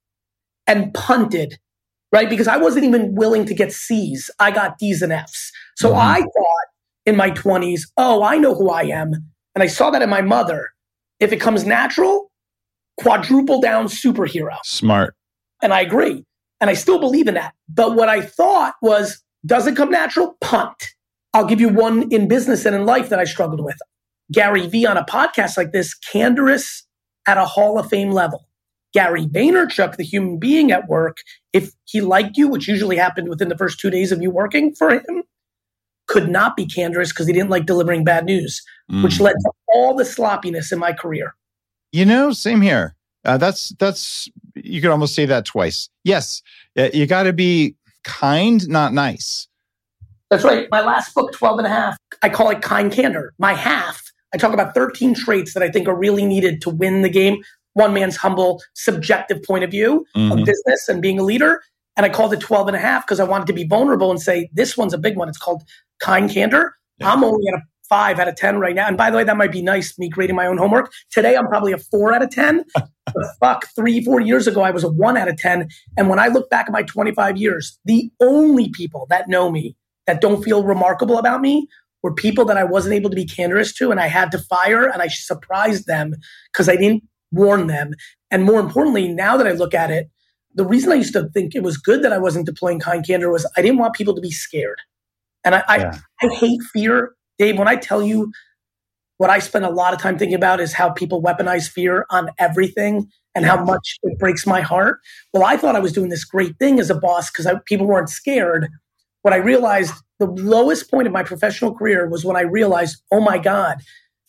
and punted, right? Because I wasn't even willing to get C's. I got D's and F's. So Mm-hmm. I thought in my twenties, oh, I know who I am. And I saw that in my mother. If it comes natural, quadruple down superhero. Smart. And I agree. And I still believe in that. But what I thought was, does it come natural? Punt. I'll give you one in business and in life that I struggled with. Gary Vee on a podcast like this, candorous at a Hall of Fame level. Gary Vaynerchuk, the human being at work, if he liked you, which usually happened within the first two days of you working for him, could not be candorous because he didn't like delivering bad news, mm. which led to all the sloppiness in my career. You know, same here. Uh, that's, that's, you could almost say that twice. Yes, uh, you got to be kind, not nice. That's right. My last book, twelve and a half, I call it Kind Candor. My half, I talk about thirteen traits that I think are really needed to win the game. One man's humble, subjective point of view mm-hmm. of business and being a leader. And I called it twelve and a half because I wanted to be vulnerable and say, this one's a big one. It's called Kind Candor. Yeah. I'm only at a five out of ten right now. And by the way, that might be nice, me grading my own homework. Today, I'm probably a four out of ten. But fuck, three, four years ago, I was a one out of ten. And when I look back at my twenty-five years, the only people that know me, that don't feel remarkable about me, were people that I wasn't able to be candorous to and I had to fire, and I surprised them because I didn't warn them. And more importantly, now that I look at it, the reason I used to think it was good that I wasn't deploying Kind Candor was I didn't want people to be scared. And I, yeah. I, I hate fear. Dave, when I tell you what I spend a lot of time thinking about is how people weaponize fear on everything and how much it breaks my heart. Well, I thought I was doing this great thing as a boss because people weren't scared. What I realized, the lowest point of my professional career was when I realized, oh my God,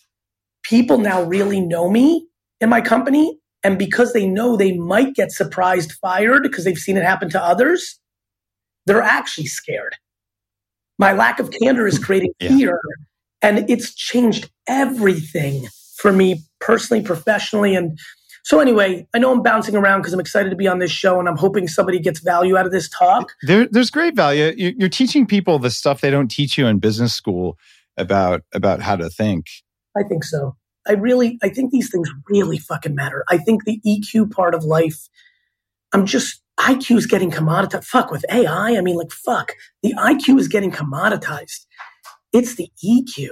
people now really know me in my company. And because they know they might get surprised fired because they've seen it happen to others, they're actually scared. My lack of candor is creating yeah. fear. And it's changed everything for me personally, professionally. And so anyway, I know I'm bouncing around because I'm excited to be on this show and I'm hoping somebody gets value out of this talk. There, there's great value. You're teaching people the stuff they don't teach you in business school about, about how to think. I think so. I really, I think these things really fucking matter. I think the E Q part of life, I'm just, I Q is getting commoditized. Fuck, with A I, I mean, like, fuck. The I Q is getting commoditized. It's the E Q.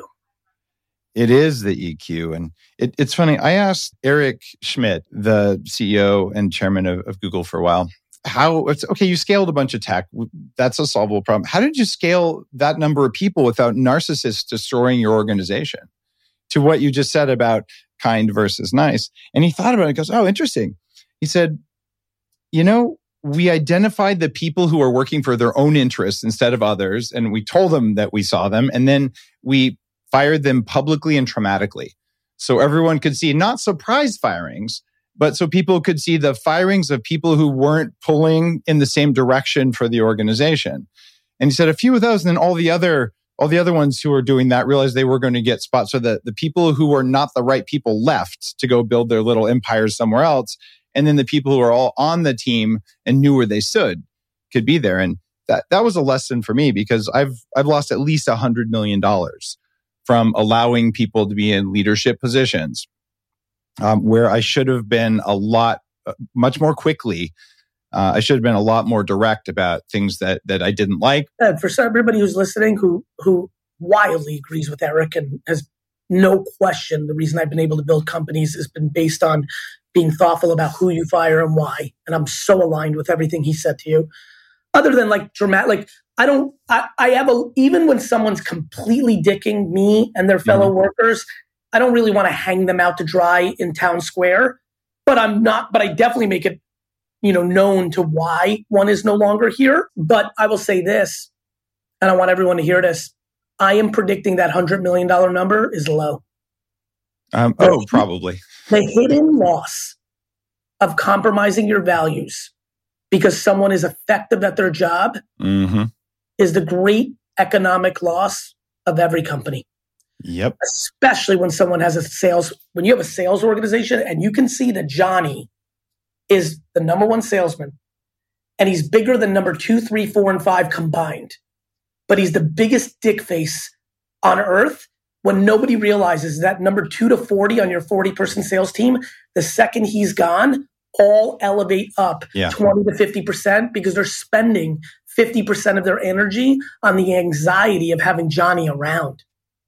It is the E Q. And it, it's funny. I asked Eric Schmidt, the C E O and chairman of, of Google for a while, how it's okay, you scaled a bunch of tech. That's a solvable problem. How did you scale that number of people without narcissists destroying your organization? To what you just said about kind versus nice. And he thought about it and goes, oh, interesting. He said, you know, we identified the people who are working for their own interests instead of others. And we told them that we saw them. And then we fired them publicly and traumatically. So everyone could see not surprise firings, but so people could see the firings of people who weren't pulling in the same direction for the organization. And he said a few of those, and then all the other all the other ones who were doing that realized they were going to get spots. So the, the people who were not the right people left to go build their little empires somewhere else. And then the people who were all on the team and knew where they stood could be there. And that, that was a lesson for me, because I've I've lost at least one hundred million dollars from allowing people to be in leadership positions um, where I should have been a lot, uh, much more quickly. Uh, I should have been a lot more direct about things that that I didn't like. And for everybody who's listening who who wildly agrees with Eric and has no question the reason I've been able to build companies has been based on being thoughtful about who you fire and why. And I'm so aligned with everything he said to you. Other than like dramatic, like I don't, I, I have a, even when someone's completely dicking me and their fellow mm-hmm. workers, I don't really want to hang them out to dry in town square, but I'm not, but I definitely make it, you know, known to why one is no longer here. But I will say this, and I want everyone to hear this. I am predicting that one hundred million dollars number is low. Um, oh, probably. The hidden loss of compromising your values because someone is effective at their job mm-hmm. is the great economic loss of every company. Yep. Especially when someone has a sales, when you have a sales organization and you can see that Johnny is the number one salesman and he's bigger than number two, three, four, and five combined. But he's the biggest dick face on earth. When nobody realizes that number two to forty on your forty person sales team, the second he's gone, all elevate up yeah. twenty to fifty percent because they're spending fifty percent of their energy on the anxiety of having Johnny around.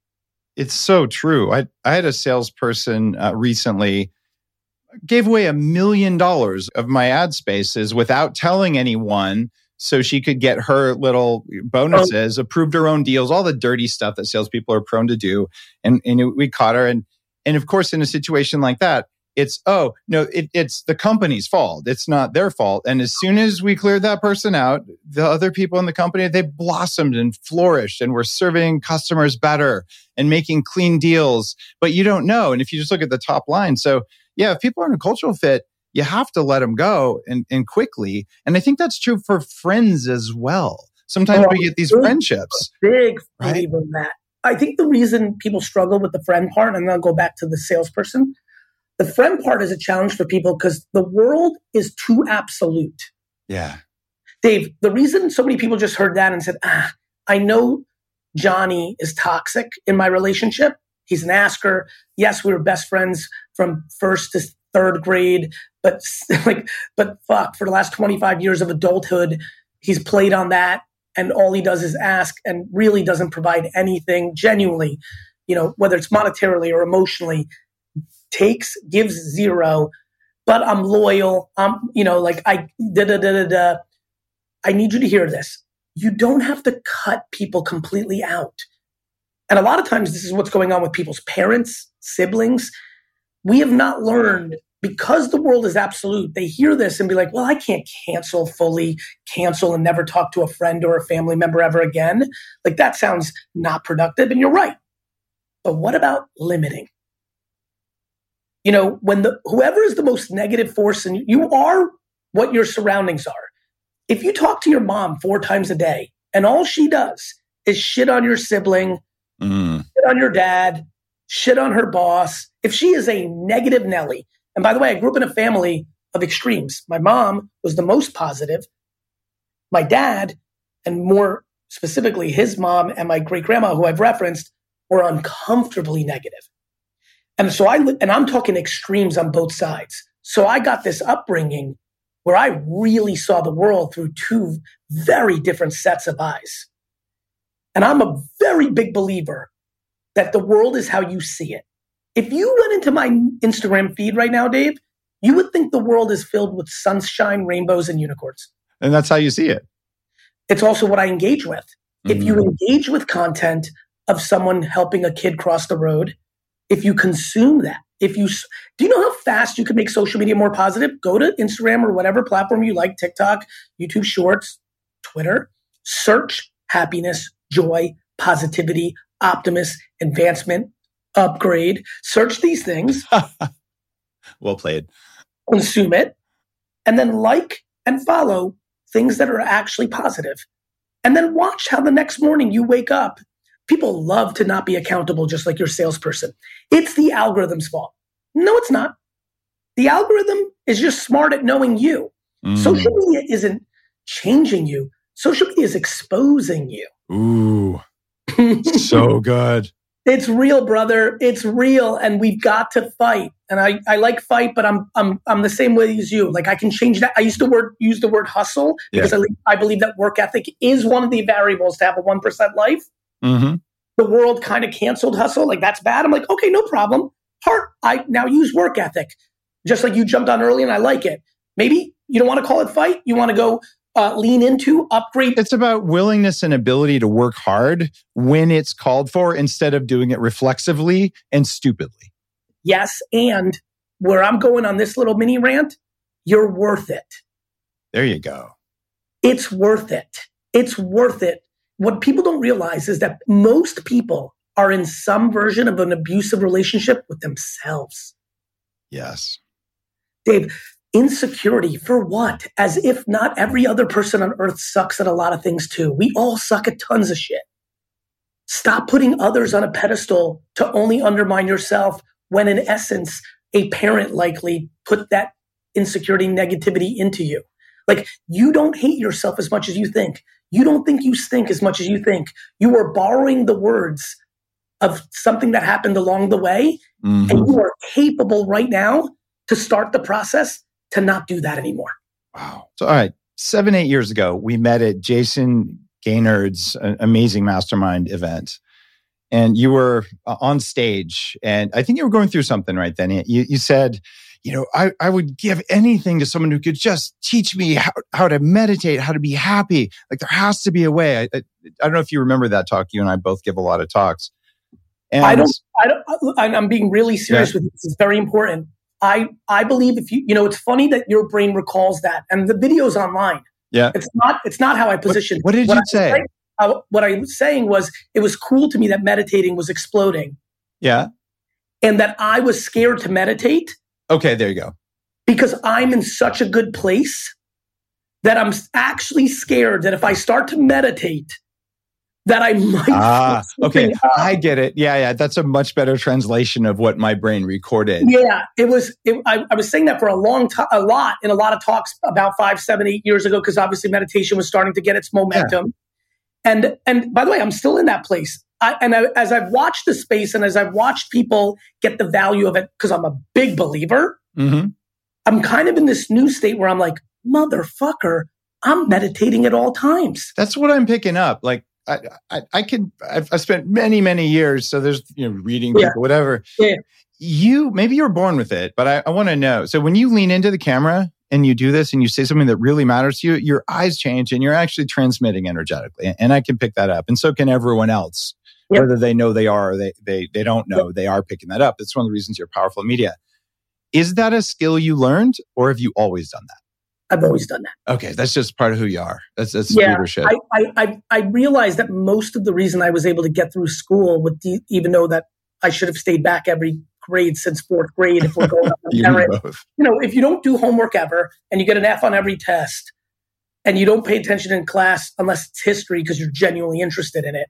It's so true. I, I had a salesperson uh, recently gave away a million dollars of my ad spaces without telling anyone, so she could get her little bonuses, oh. approved her own deals, all the dirty stuff that salespeople are prone to do. And, and it, we caught her. And, and of course, in a situation like that, it's, oh, no, it, it's the company's fault. It's not their fault. And as soon as we cleared that person out, the other people in the company, they blossomed and flourished and were serving customers better and making clean deals. But you don't know. And if you just look at the top line. So yeah, if people are in a cultural fit, you have to let them go and, and quickly. And I think that's true for friends as well. Sometimes oh, we get these big, friendships. Big right? believer in that. I think the reason people struggle with the friend part, and then I'll go back to the salesperson, the friend part is a challenge for people because the world is too absolute. Yeah. Dave, the reason so many people just heard that and said, ah, I know Johnny is toxic in my relationship. He's an asker. Yes, we were best friends from first to third grade, but like, but fuck, for the last twenty-five years of adulthood, he's played on that, and all he does is ask, and really doesn't provide anything genuinely. You know, whether it's monetarily or emotionally, takes, gives zero. But I'm loyal. I'm, you know, like I da da da da da. I need you to hear this. You don't have to cut people completely out. And a lot of times, this is what's going on with people's parents, siblings. We have not learned, because the world is absolute, they hear this and be like, well, I can't cancel fully, cancel and never talk to a friend or a family member ever again. Like, that sounds not productive. And you're right. But what about limiting? You know, when the whoever is the most negative force, and you are what your surroundings are. If you talk to your mom four times a day and all she does is shit on your sibling, mm. shit on your dad, shit on her boss, if she is a negative Nelly, and by the way, I grew up in a family of extremes. My mom was the most positive. My dad, and more specifically his mom and my great grandma, who I've referenced, were uncomfortably negative. And so I, and I'm talking extremes on both sides. So I got this upbringing where I really saw the world through two very different sets of eyes. And I'm a very big believer that the world is how you see it. If you went into my Instagram feed right now, Dave, you would think the world is filled with sunshine, rainbows, and unicorns. And that's how you see it. It's also what I engage with. Mm-hmm. If you engage with content of someone helping a kid cross the road, if you consume that, if you, do you know how fast you can make social media more positive? Go to Instagram or whatever platform you like, TikTok, YouTube Shorts, Twitter, search happiness, joy, positivity, Optimus, Advancement, Upgrade. Search these things. Well played. Consume it. And then like and follow things that are actually positive. And then watch how the next morning you wake up. People love to not be accountable, just like your salesperson. It's the algorithm's fault. No, it's not. The algorithm is just smart at knowing you. Mm. Social media isn't changing you. Social media is exposing you. Ooh, so good. It's real, brother. It's real, and we've got to fight. And I, I like fight, but I'm I'm I'm the same way as you. Like I can change that. I used to word use the word hustle because yeah. I, I believe that work ethic is one of the variables to have a one percent life. Mm-hmm. The world kind of canceled hustle. Like that's bad. I'm like, okay, no problem. Heart. I now use work ethic, just like you jumped on early, and I like it. Maybe you don't want to call it fight. You want to go uh, lean into, upgrade. It's about willingness and ability to work hard when it's called for, instead of doing it reflexively and stupidly. Yes, and where I'm going on this little mini rant, you're worth it. There you go. It's worth it. It's worth it. What people don't realize is that most people are in some version of an abusive relationship with themselves. Yes. Dave, insecurity for what? As if not every other person on earth sucks at a lot of things too. We all suck at tons of shit. Stop putting others on a pedestal to only undermine yourself, when in essence, a parent likely put that insecurity, negativity into you. Like, you don't hate yourself as much as you think. You don't think you stink as much as you think. You are borrowing the words of something that happened along the way, mm-hmm. and you are capable right now to start the process to not do that anymore. Wow. So, all right, seven, eight years ago, we met at Jason Gaynard's uh, Amazing Mastermind event. And you were uh, on stage, and I think you were going through something right then. You, you said, you know, I, I would give anything to someone who could just teach me how, how to meditate, how to be happy. Like, there has to be a way. I, I, I don't know if you remember that talk. You and I both give a lot of talks. And I don't, I don't, I'm being really serious yeah. with this. It's very important. I, I believe if you, you know, it's funny that your brain recalls that, and the video's online. Yeah. It's not, it's not how I positioned. What, what did what you I, say? Uh, what I was saying was, it was cool to me that meditating was exploding. Yeah. And that I was scared to meditate. Okay, there you go. Because I'm in such a good place that I'm actually scared that if I start to meditate, that I might. Ah, okay. Up. I get it. Yeah, yeah. That's a much better translation of what my brain recorded. Yeah, it was. It, I, I was saying that for a long time, a lot in a lot of talks about five, seven, eight years ago, because obviously meditation was starting to get its momentum. Yeah. And and by the way, I'm still in that place. I, and I, as I've watched the space and as I've watched people get the value of it, because I'm a big believer, mm-hmm. I'm kind of in this new state where I'm like, motherfucker, I'm meditating at all times. That's what I'm picking up. Like, I I, I can, I've, I've spent many, many years, so there's, you know, reading people, yeah. whatever. Yeah. You, maybe you're born with it, but I, I want to know. So when you lean into the camera and you do this and you say something that really matters to you, your eyes change and you're actually transmitting energetically. And I can pick that up. And so can everyone else, yep. whether they know they are or they, they, they don't know, yep. they are picking that up. It's one of the reasons you're powerful in media. Is that a skill you learned, or have you always done that? I've always done that. Okay. That's just part of who you are. That's, that's yeah, leadership. I, I, I, I realized that most of the reason I was able to get through school, with the, even though that I should have stayed back every grade since fourth grade, if we're going up you, parent, you know, if you don't do homework ever and you get an F on every test and you don't pay attention in class unless it's history because you're genuinely interested in it,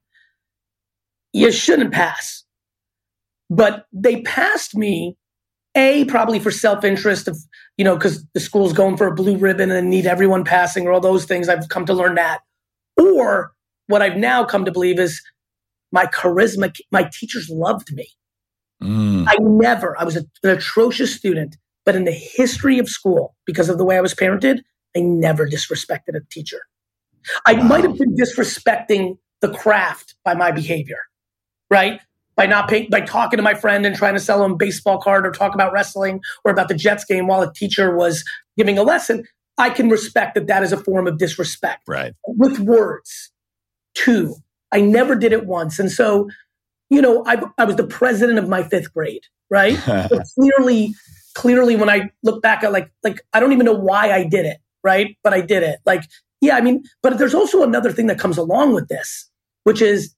you shouldn't pass. But they passed me, A, probably for self-interest of, you know, because the school's going for a blue ribbon and need everyone passing or all those things. I've come to learn that. Or what I've now come to believe is my charisma, my teachers loved me. Mm. I never, I was a, an atrocious student, but in the history of school, because of the way I was parented, I never disrespected a teacher. I wow. might have been disrespecting the craft by my behavior, right? By not pay, by talking to my friend and trying to sell him a baseball card or talk about wrestling or about the Jets game while a teacher was giving a lesson. I can respect that that is a form of disrespect. Right. With words. Two, I never did it once. And so, you know, I, I was the president of my fifth grade, right? But clearly, clearly when I look back at like, like, I don't even know why I did it, right? But I did it. Like, yeah, I mean, but there's also another thing that comes along with this, which is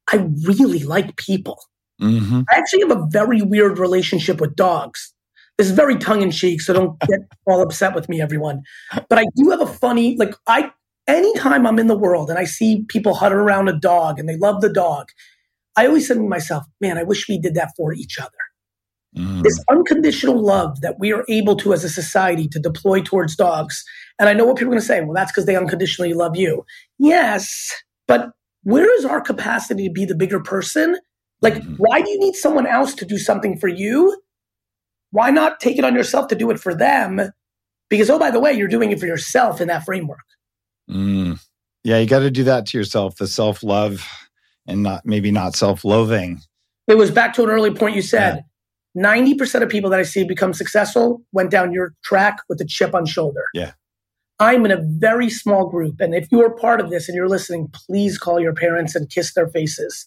I really like people. Mm-hmm. I actually have a very weird relationship with dogs. This is very tongue-in-cheek, so don't get all upset with me, everyone. But I do have a funny, like, I anytime I'm in the world and I see people huddle around a dog and they love the dog, I always say to myself, man, I wish we did that for each other. Mm. This unconditional love that we are able to as a society to deploy towards dogs. And I know what people are going to say, well, that's because they unconditionally love you. Yes, but where is our capacity to be the bigger person? Like, mm-hmm. why do you need someone else to do something for you? Why not take it on yourself to do it for them? Because, oh, by the way, you're doing it for yourself in that framework. Mm. Yeah, you got to do that to yourself, the self-love and not maybe not self-loathing. It was back to an early point you said. Yeah. ninety percent of people that I see become successful went down your track with a chip on shoulder. Yeah. I'm in a very small group. And if you're part of this and you're listening, please call your parents and kiss their faces.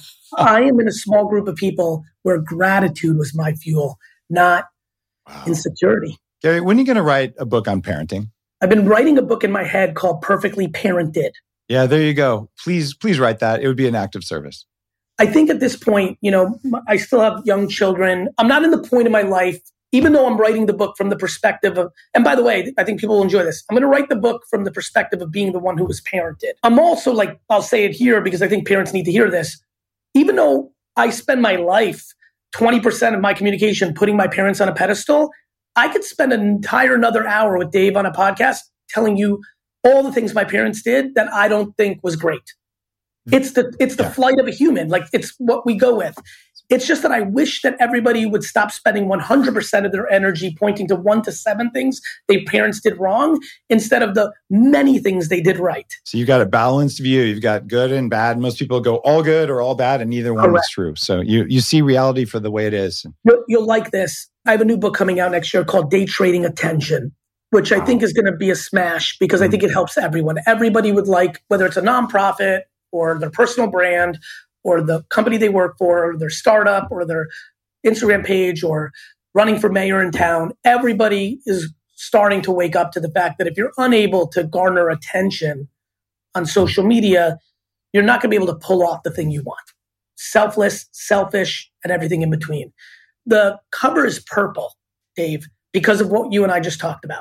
I am in a small group of people where gratitude was my fuel, not wow. insecurity. Gary, when are you going to write a book on parenting? I've been writing a book in my head called Perfectly Parented. Yeah, there you go. Please, please write that. It would be an act of service. I think at this point, you know, I still have young children. I'm not in the point in my life, even though I'm writing the book from the perspective of, and by the way, I think people will enjoy this. I'm going to write the book from the perspective of being the one who was parented. I'm also like, I'll say it here because I think parents need to hear this. Even though I spend my life, twenty percent of my communication, putting my parents on a pedestal, I could spend an entire another hour with Dave on a podcast telling you all the things my parents did that I don't think was great. It's the it's the yeah. flight of a human. Like, it's what we go with. It's just that I wish that everybody would stop spending one hundred percent of their energy pointing to one to seven things their parents did wrong instead of the many things they did right. So you've got a balanced view. You've got good and bad. Most people go all good or all bad, and neither one Correct. Is true. So you you see reality for the way it is. You'll, you'll like this. I have a new book coming out next year called Day Trading Attention, which I wow. think is going to be a smash because mm-hmm. I think it helps everyone. Everybody would like, whether it's a nonprofit or their personal brand, or the company they work for, or their startup, or their Instagram page, or running for mayor in town. Everybody is starting to wake up to the fact that if you're unable to garner attention on social media, you're not going to be able to pull off the thing you want. Selfless, selfish, and everything in between. The cover is purple, Dave, because of what you and I just talked about.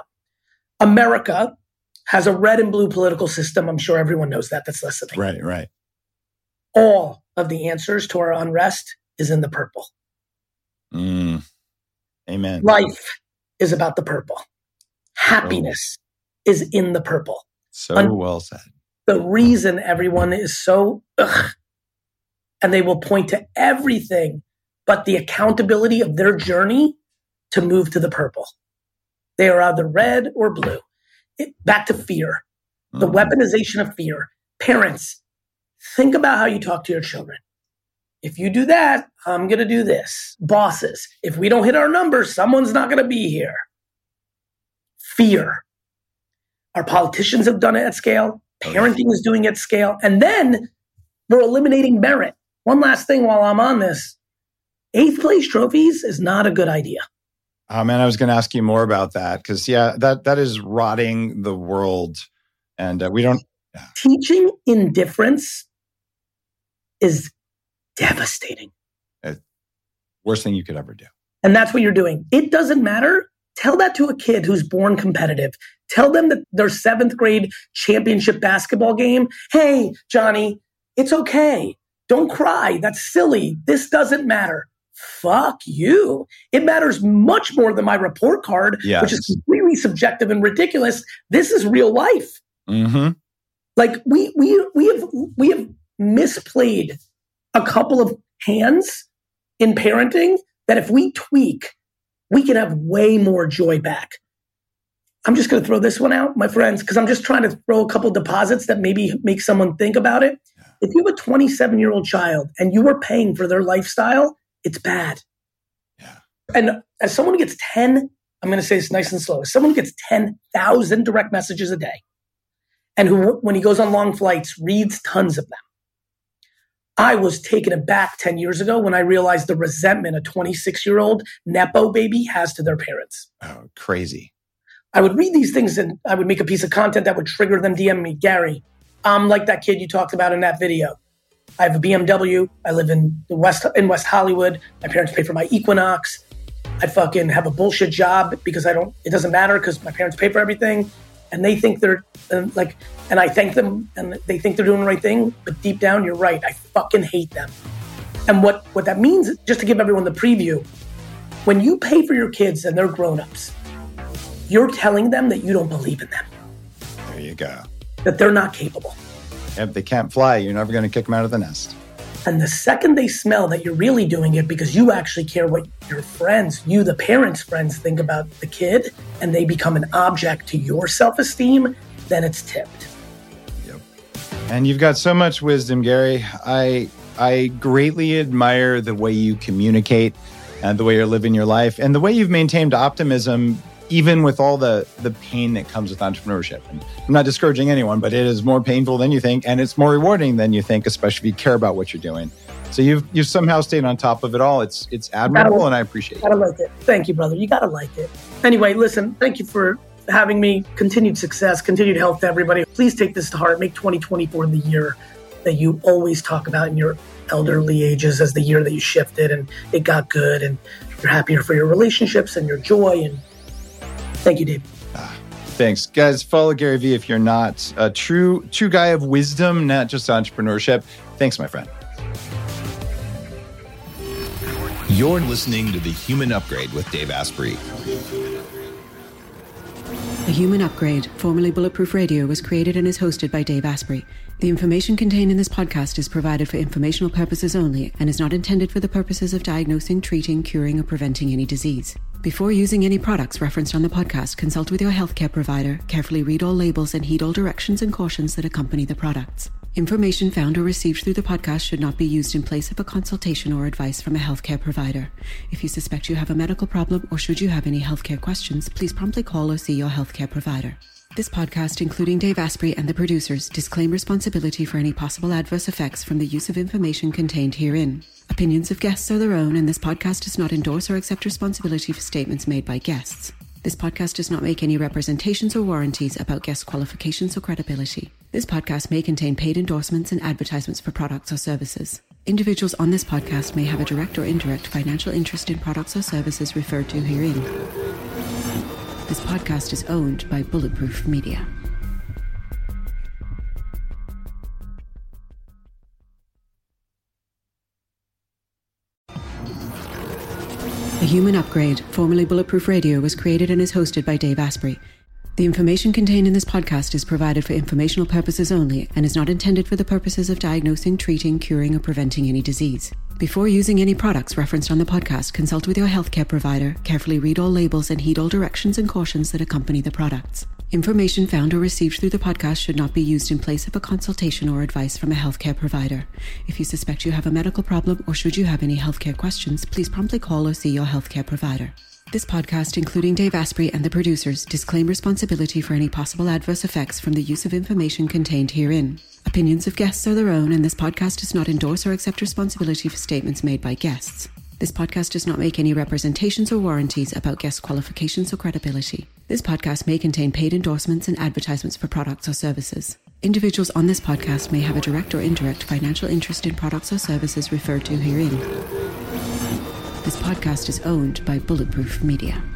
America has a red and blue political system. I'm sure everyone knows that that's listening. Right, right. All of the answers to our unrest is in the purple. Mm. Amen. Life is about the purple. Happiness oh. is in the purple. So Un- well said. The reason everyone is so, ugh, and they will point to everything but the accountability of their journey to move to the purple. They are either red or blue. It, back to fear, the mm. weaponization of fear. Parents, think about how you talk to your children. If you do that, I'm going to do this. Bosses, if we don't hit our numbers, someone's not going to be here. Fear. Our politicians have done it at scale. Parenting is doing it at scale. And then we're eliminating merit. One last thing while I'm on this. Eighth place trophies is not a good idea. Oh man, I was going to ask you more about that because yeah, that that is rotting the world, and uh, we don't. Yeah. Teaching indifference is devastating. Uh, worst thing you could ever do. And that's what you're doing. It doesn't matter. Tell that to a kid who's born competitive. Tell them that their seventh grade championship basketball game. Hey, Johnny, it's okay. Don't cry. That's silly. This doesn't matter. Fuck you. It matters much more than my report card, yes. which is completely subjective and ridiculous. This is real life. Mm-hmm. Like we we we have we have misplayed a couple of hands in parenting that if we tweak, we can have way more joy back. I'm just going to throw this one out, my friends, because I'm just trying to throw a couple deposits that maybe make someone think about it. Yeah. If you have a twenty-seven-year-old child and you are paying for their lifestyle, it's bad. Yeah. And as someone who gets ten, I'm going to say this nice and slow, as someone who gets ten thousand direct messages a day, and who, when he goes on long flights, reads tons of them, I was taken aback ten years ago when I realized the resentment a twenty-six-year-old Nepo baby has to their parents. Oh, crazy. I would read these things and I would make a piece of content that would trigger them D M me, Gary, I'm like that kid you talked about in that video. I have a B M W. I live in the West in West Hollywood. My parents pay for my Equinox. I fucking have a bullshit job because I don't, it doesn't matter because my parents pay for everything. And they think they're uh, like, and I thank them and they think they're doing the right thing. But deep down, you're right. I fucking hate them. And what, what that means, just to give everyone the preview, when you pay for your kids and they're grown-ups, you're telling them that you don't believe in them. There you go. That they're not capable. If they can't fly, you're never going to kick them out of the nest. And the second they smell that you're really doing it because you actually care what your friends, you, the parents' friends, think about the kid, and they become an object to your self-esteem, then it's tipped. Yep. And you've got so much wisdom, Gary. I I greatly admire the way you communicate and the way you're living your life and the way you've maintained optimism even with all the, the pain that comes with entrepreneurship. And I'm not discouraging anyone, but it is more painful than you think, and it's more rewarding than you think, especially if you care about what you're doing. So you've you've somehow stayed on top of it all. It's it's admirable, gotta, and I appreciate it. Gotta like it. Thank you, brother. You gotta like it. Anyway, listen, thank you for having me. Continued success, continued health to everybody. Please take this to heart. Make twenty twenty-four the year that you always talk about in your elderly ages as the year that you shifted and it got good and you're happier for your relationships and your joy. And thank you, Dave. Ah, thanks. Guys, follow Gary Vee if you're not a true, true guy of wisdom, not just entrepreneurship. Thanks, my friend. You're listening to The Human Upgrade with Dave Asprey. The Human Upgrade, formerly Bulletproof Radio, was created and is hosted by Dave Asprey. The information contained in this podcast is provided for informational purposes only and is not intended for the purposes of diagnosing, treating, curing, or preventing any disease. Before using any products referenced on the podcast, consult with your healthcare provider, carefully read all labels, and heed all directions and cautions that accompany the products. Information found or received through the podcast should not be used in place of a consultation or advice from a healthcare provider. If you suspect you have a medical problem or should you have any healthcare questions, please promptly call or see your healthcare provider. This podcast, including Dave Asprey and the producers, disclaim responsibility for any possible adverse effects from the use of information contained herein. Opinions of guests are their own, and this podcast does not endorse or accept responsibility for statements made by guests. This podcast does not make any representations or warranties about guest qualifications or credibility. This podcast may contain paid endorsements and advertisements for products or services. Individuals on this podcast may have a direct or indirect financial interest in products or services referred to herein. This podcast is owned by Bulletproof Media. The Human Upgrade, formerly Bulletproof Radio, was created and is hosted by Dave Asprey. The information contained in this podcast is provided for informational purposes only and is not intended for the purposes of diagnosing, treating, curing, or preventing any disease. Before using any products referenced on the podcast, consult with your healthcare provider, carefully read all labels, and heed all directions and cautions that accompany the products. Information found or received through the podcast should not be used in place of a consultation or advice from a healthcare provider. If you suspect you have a medical problem or should you have any healthcare questions, please promptly call or see your healthcare provider. This podcast, including Dave Asprey and the producers, disclaim responsibility for any possible adverse effects from the use of information contained herein. Opinions of guests are their own, and this podcast does not endorse or accept responsibility for statements made by guests. This podcast does not make any representations or warranties about guest qualifications or credibility. This podcast may contain paid endorsements and advertisements for products or services. Individuals on this podcast may have a direct or indirect financial interest in products or services referred to herein. This podcast is owned by Bulletproof Media.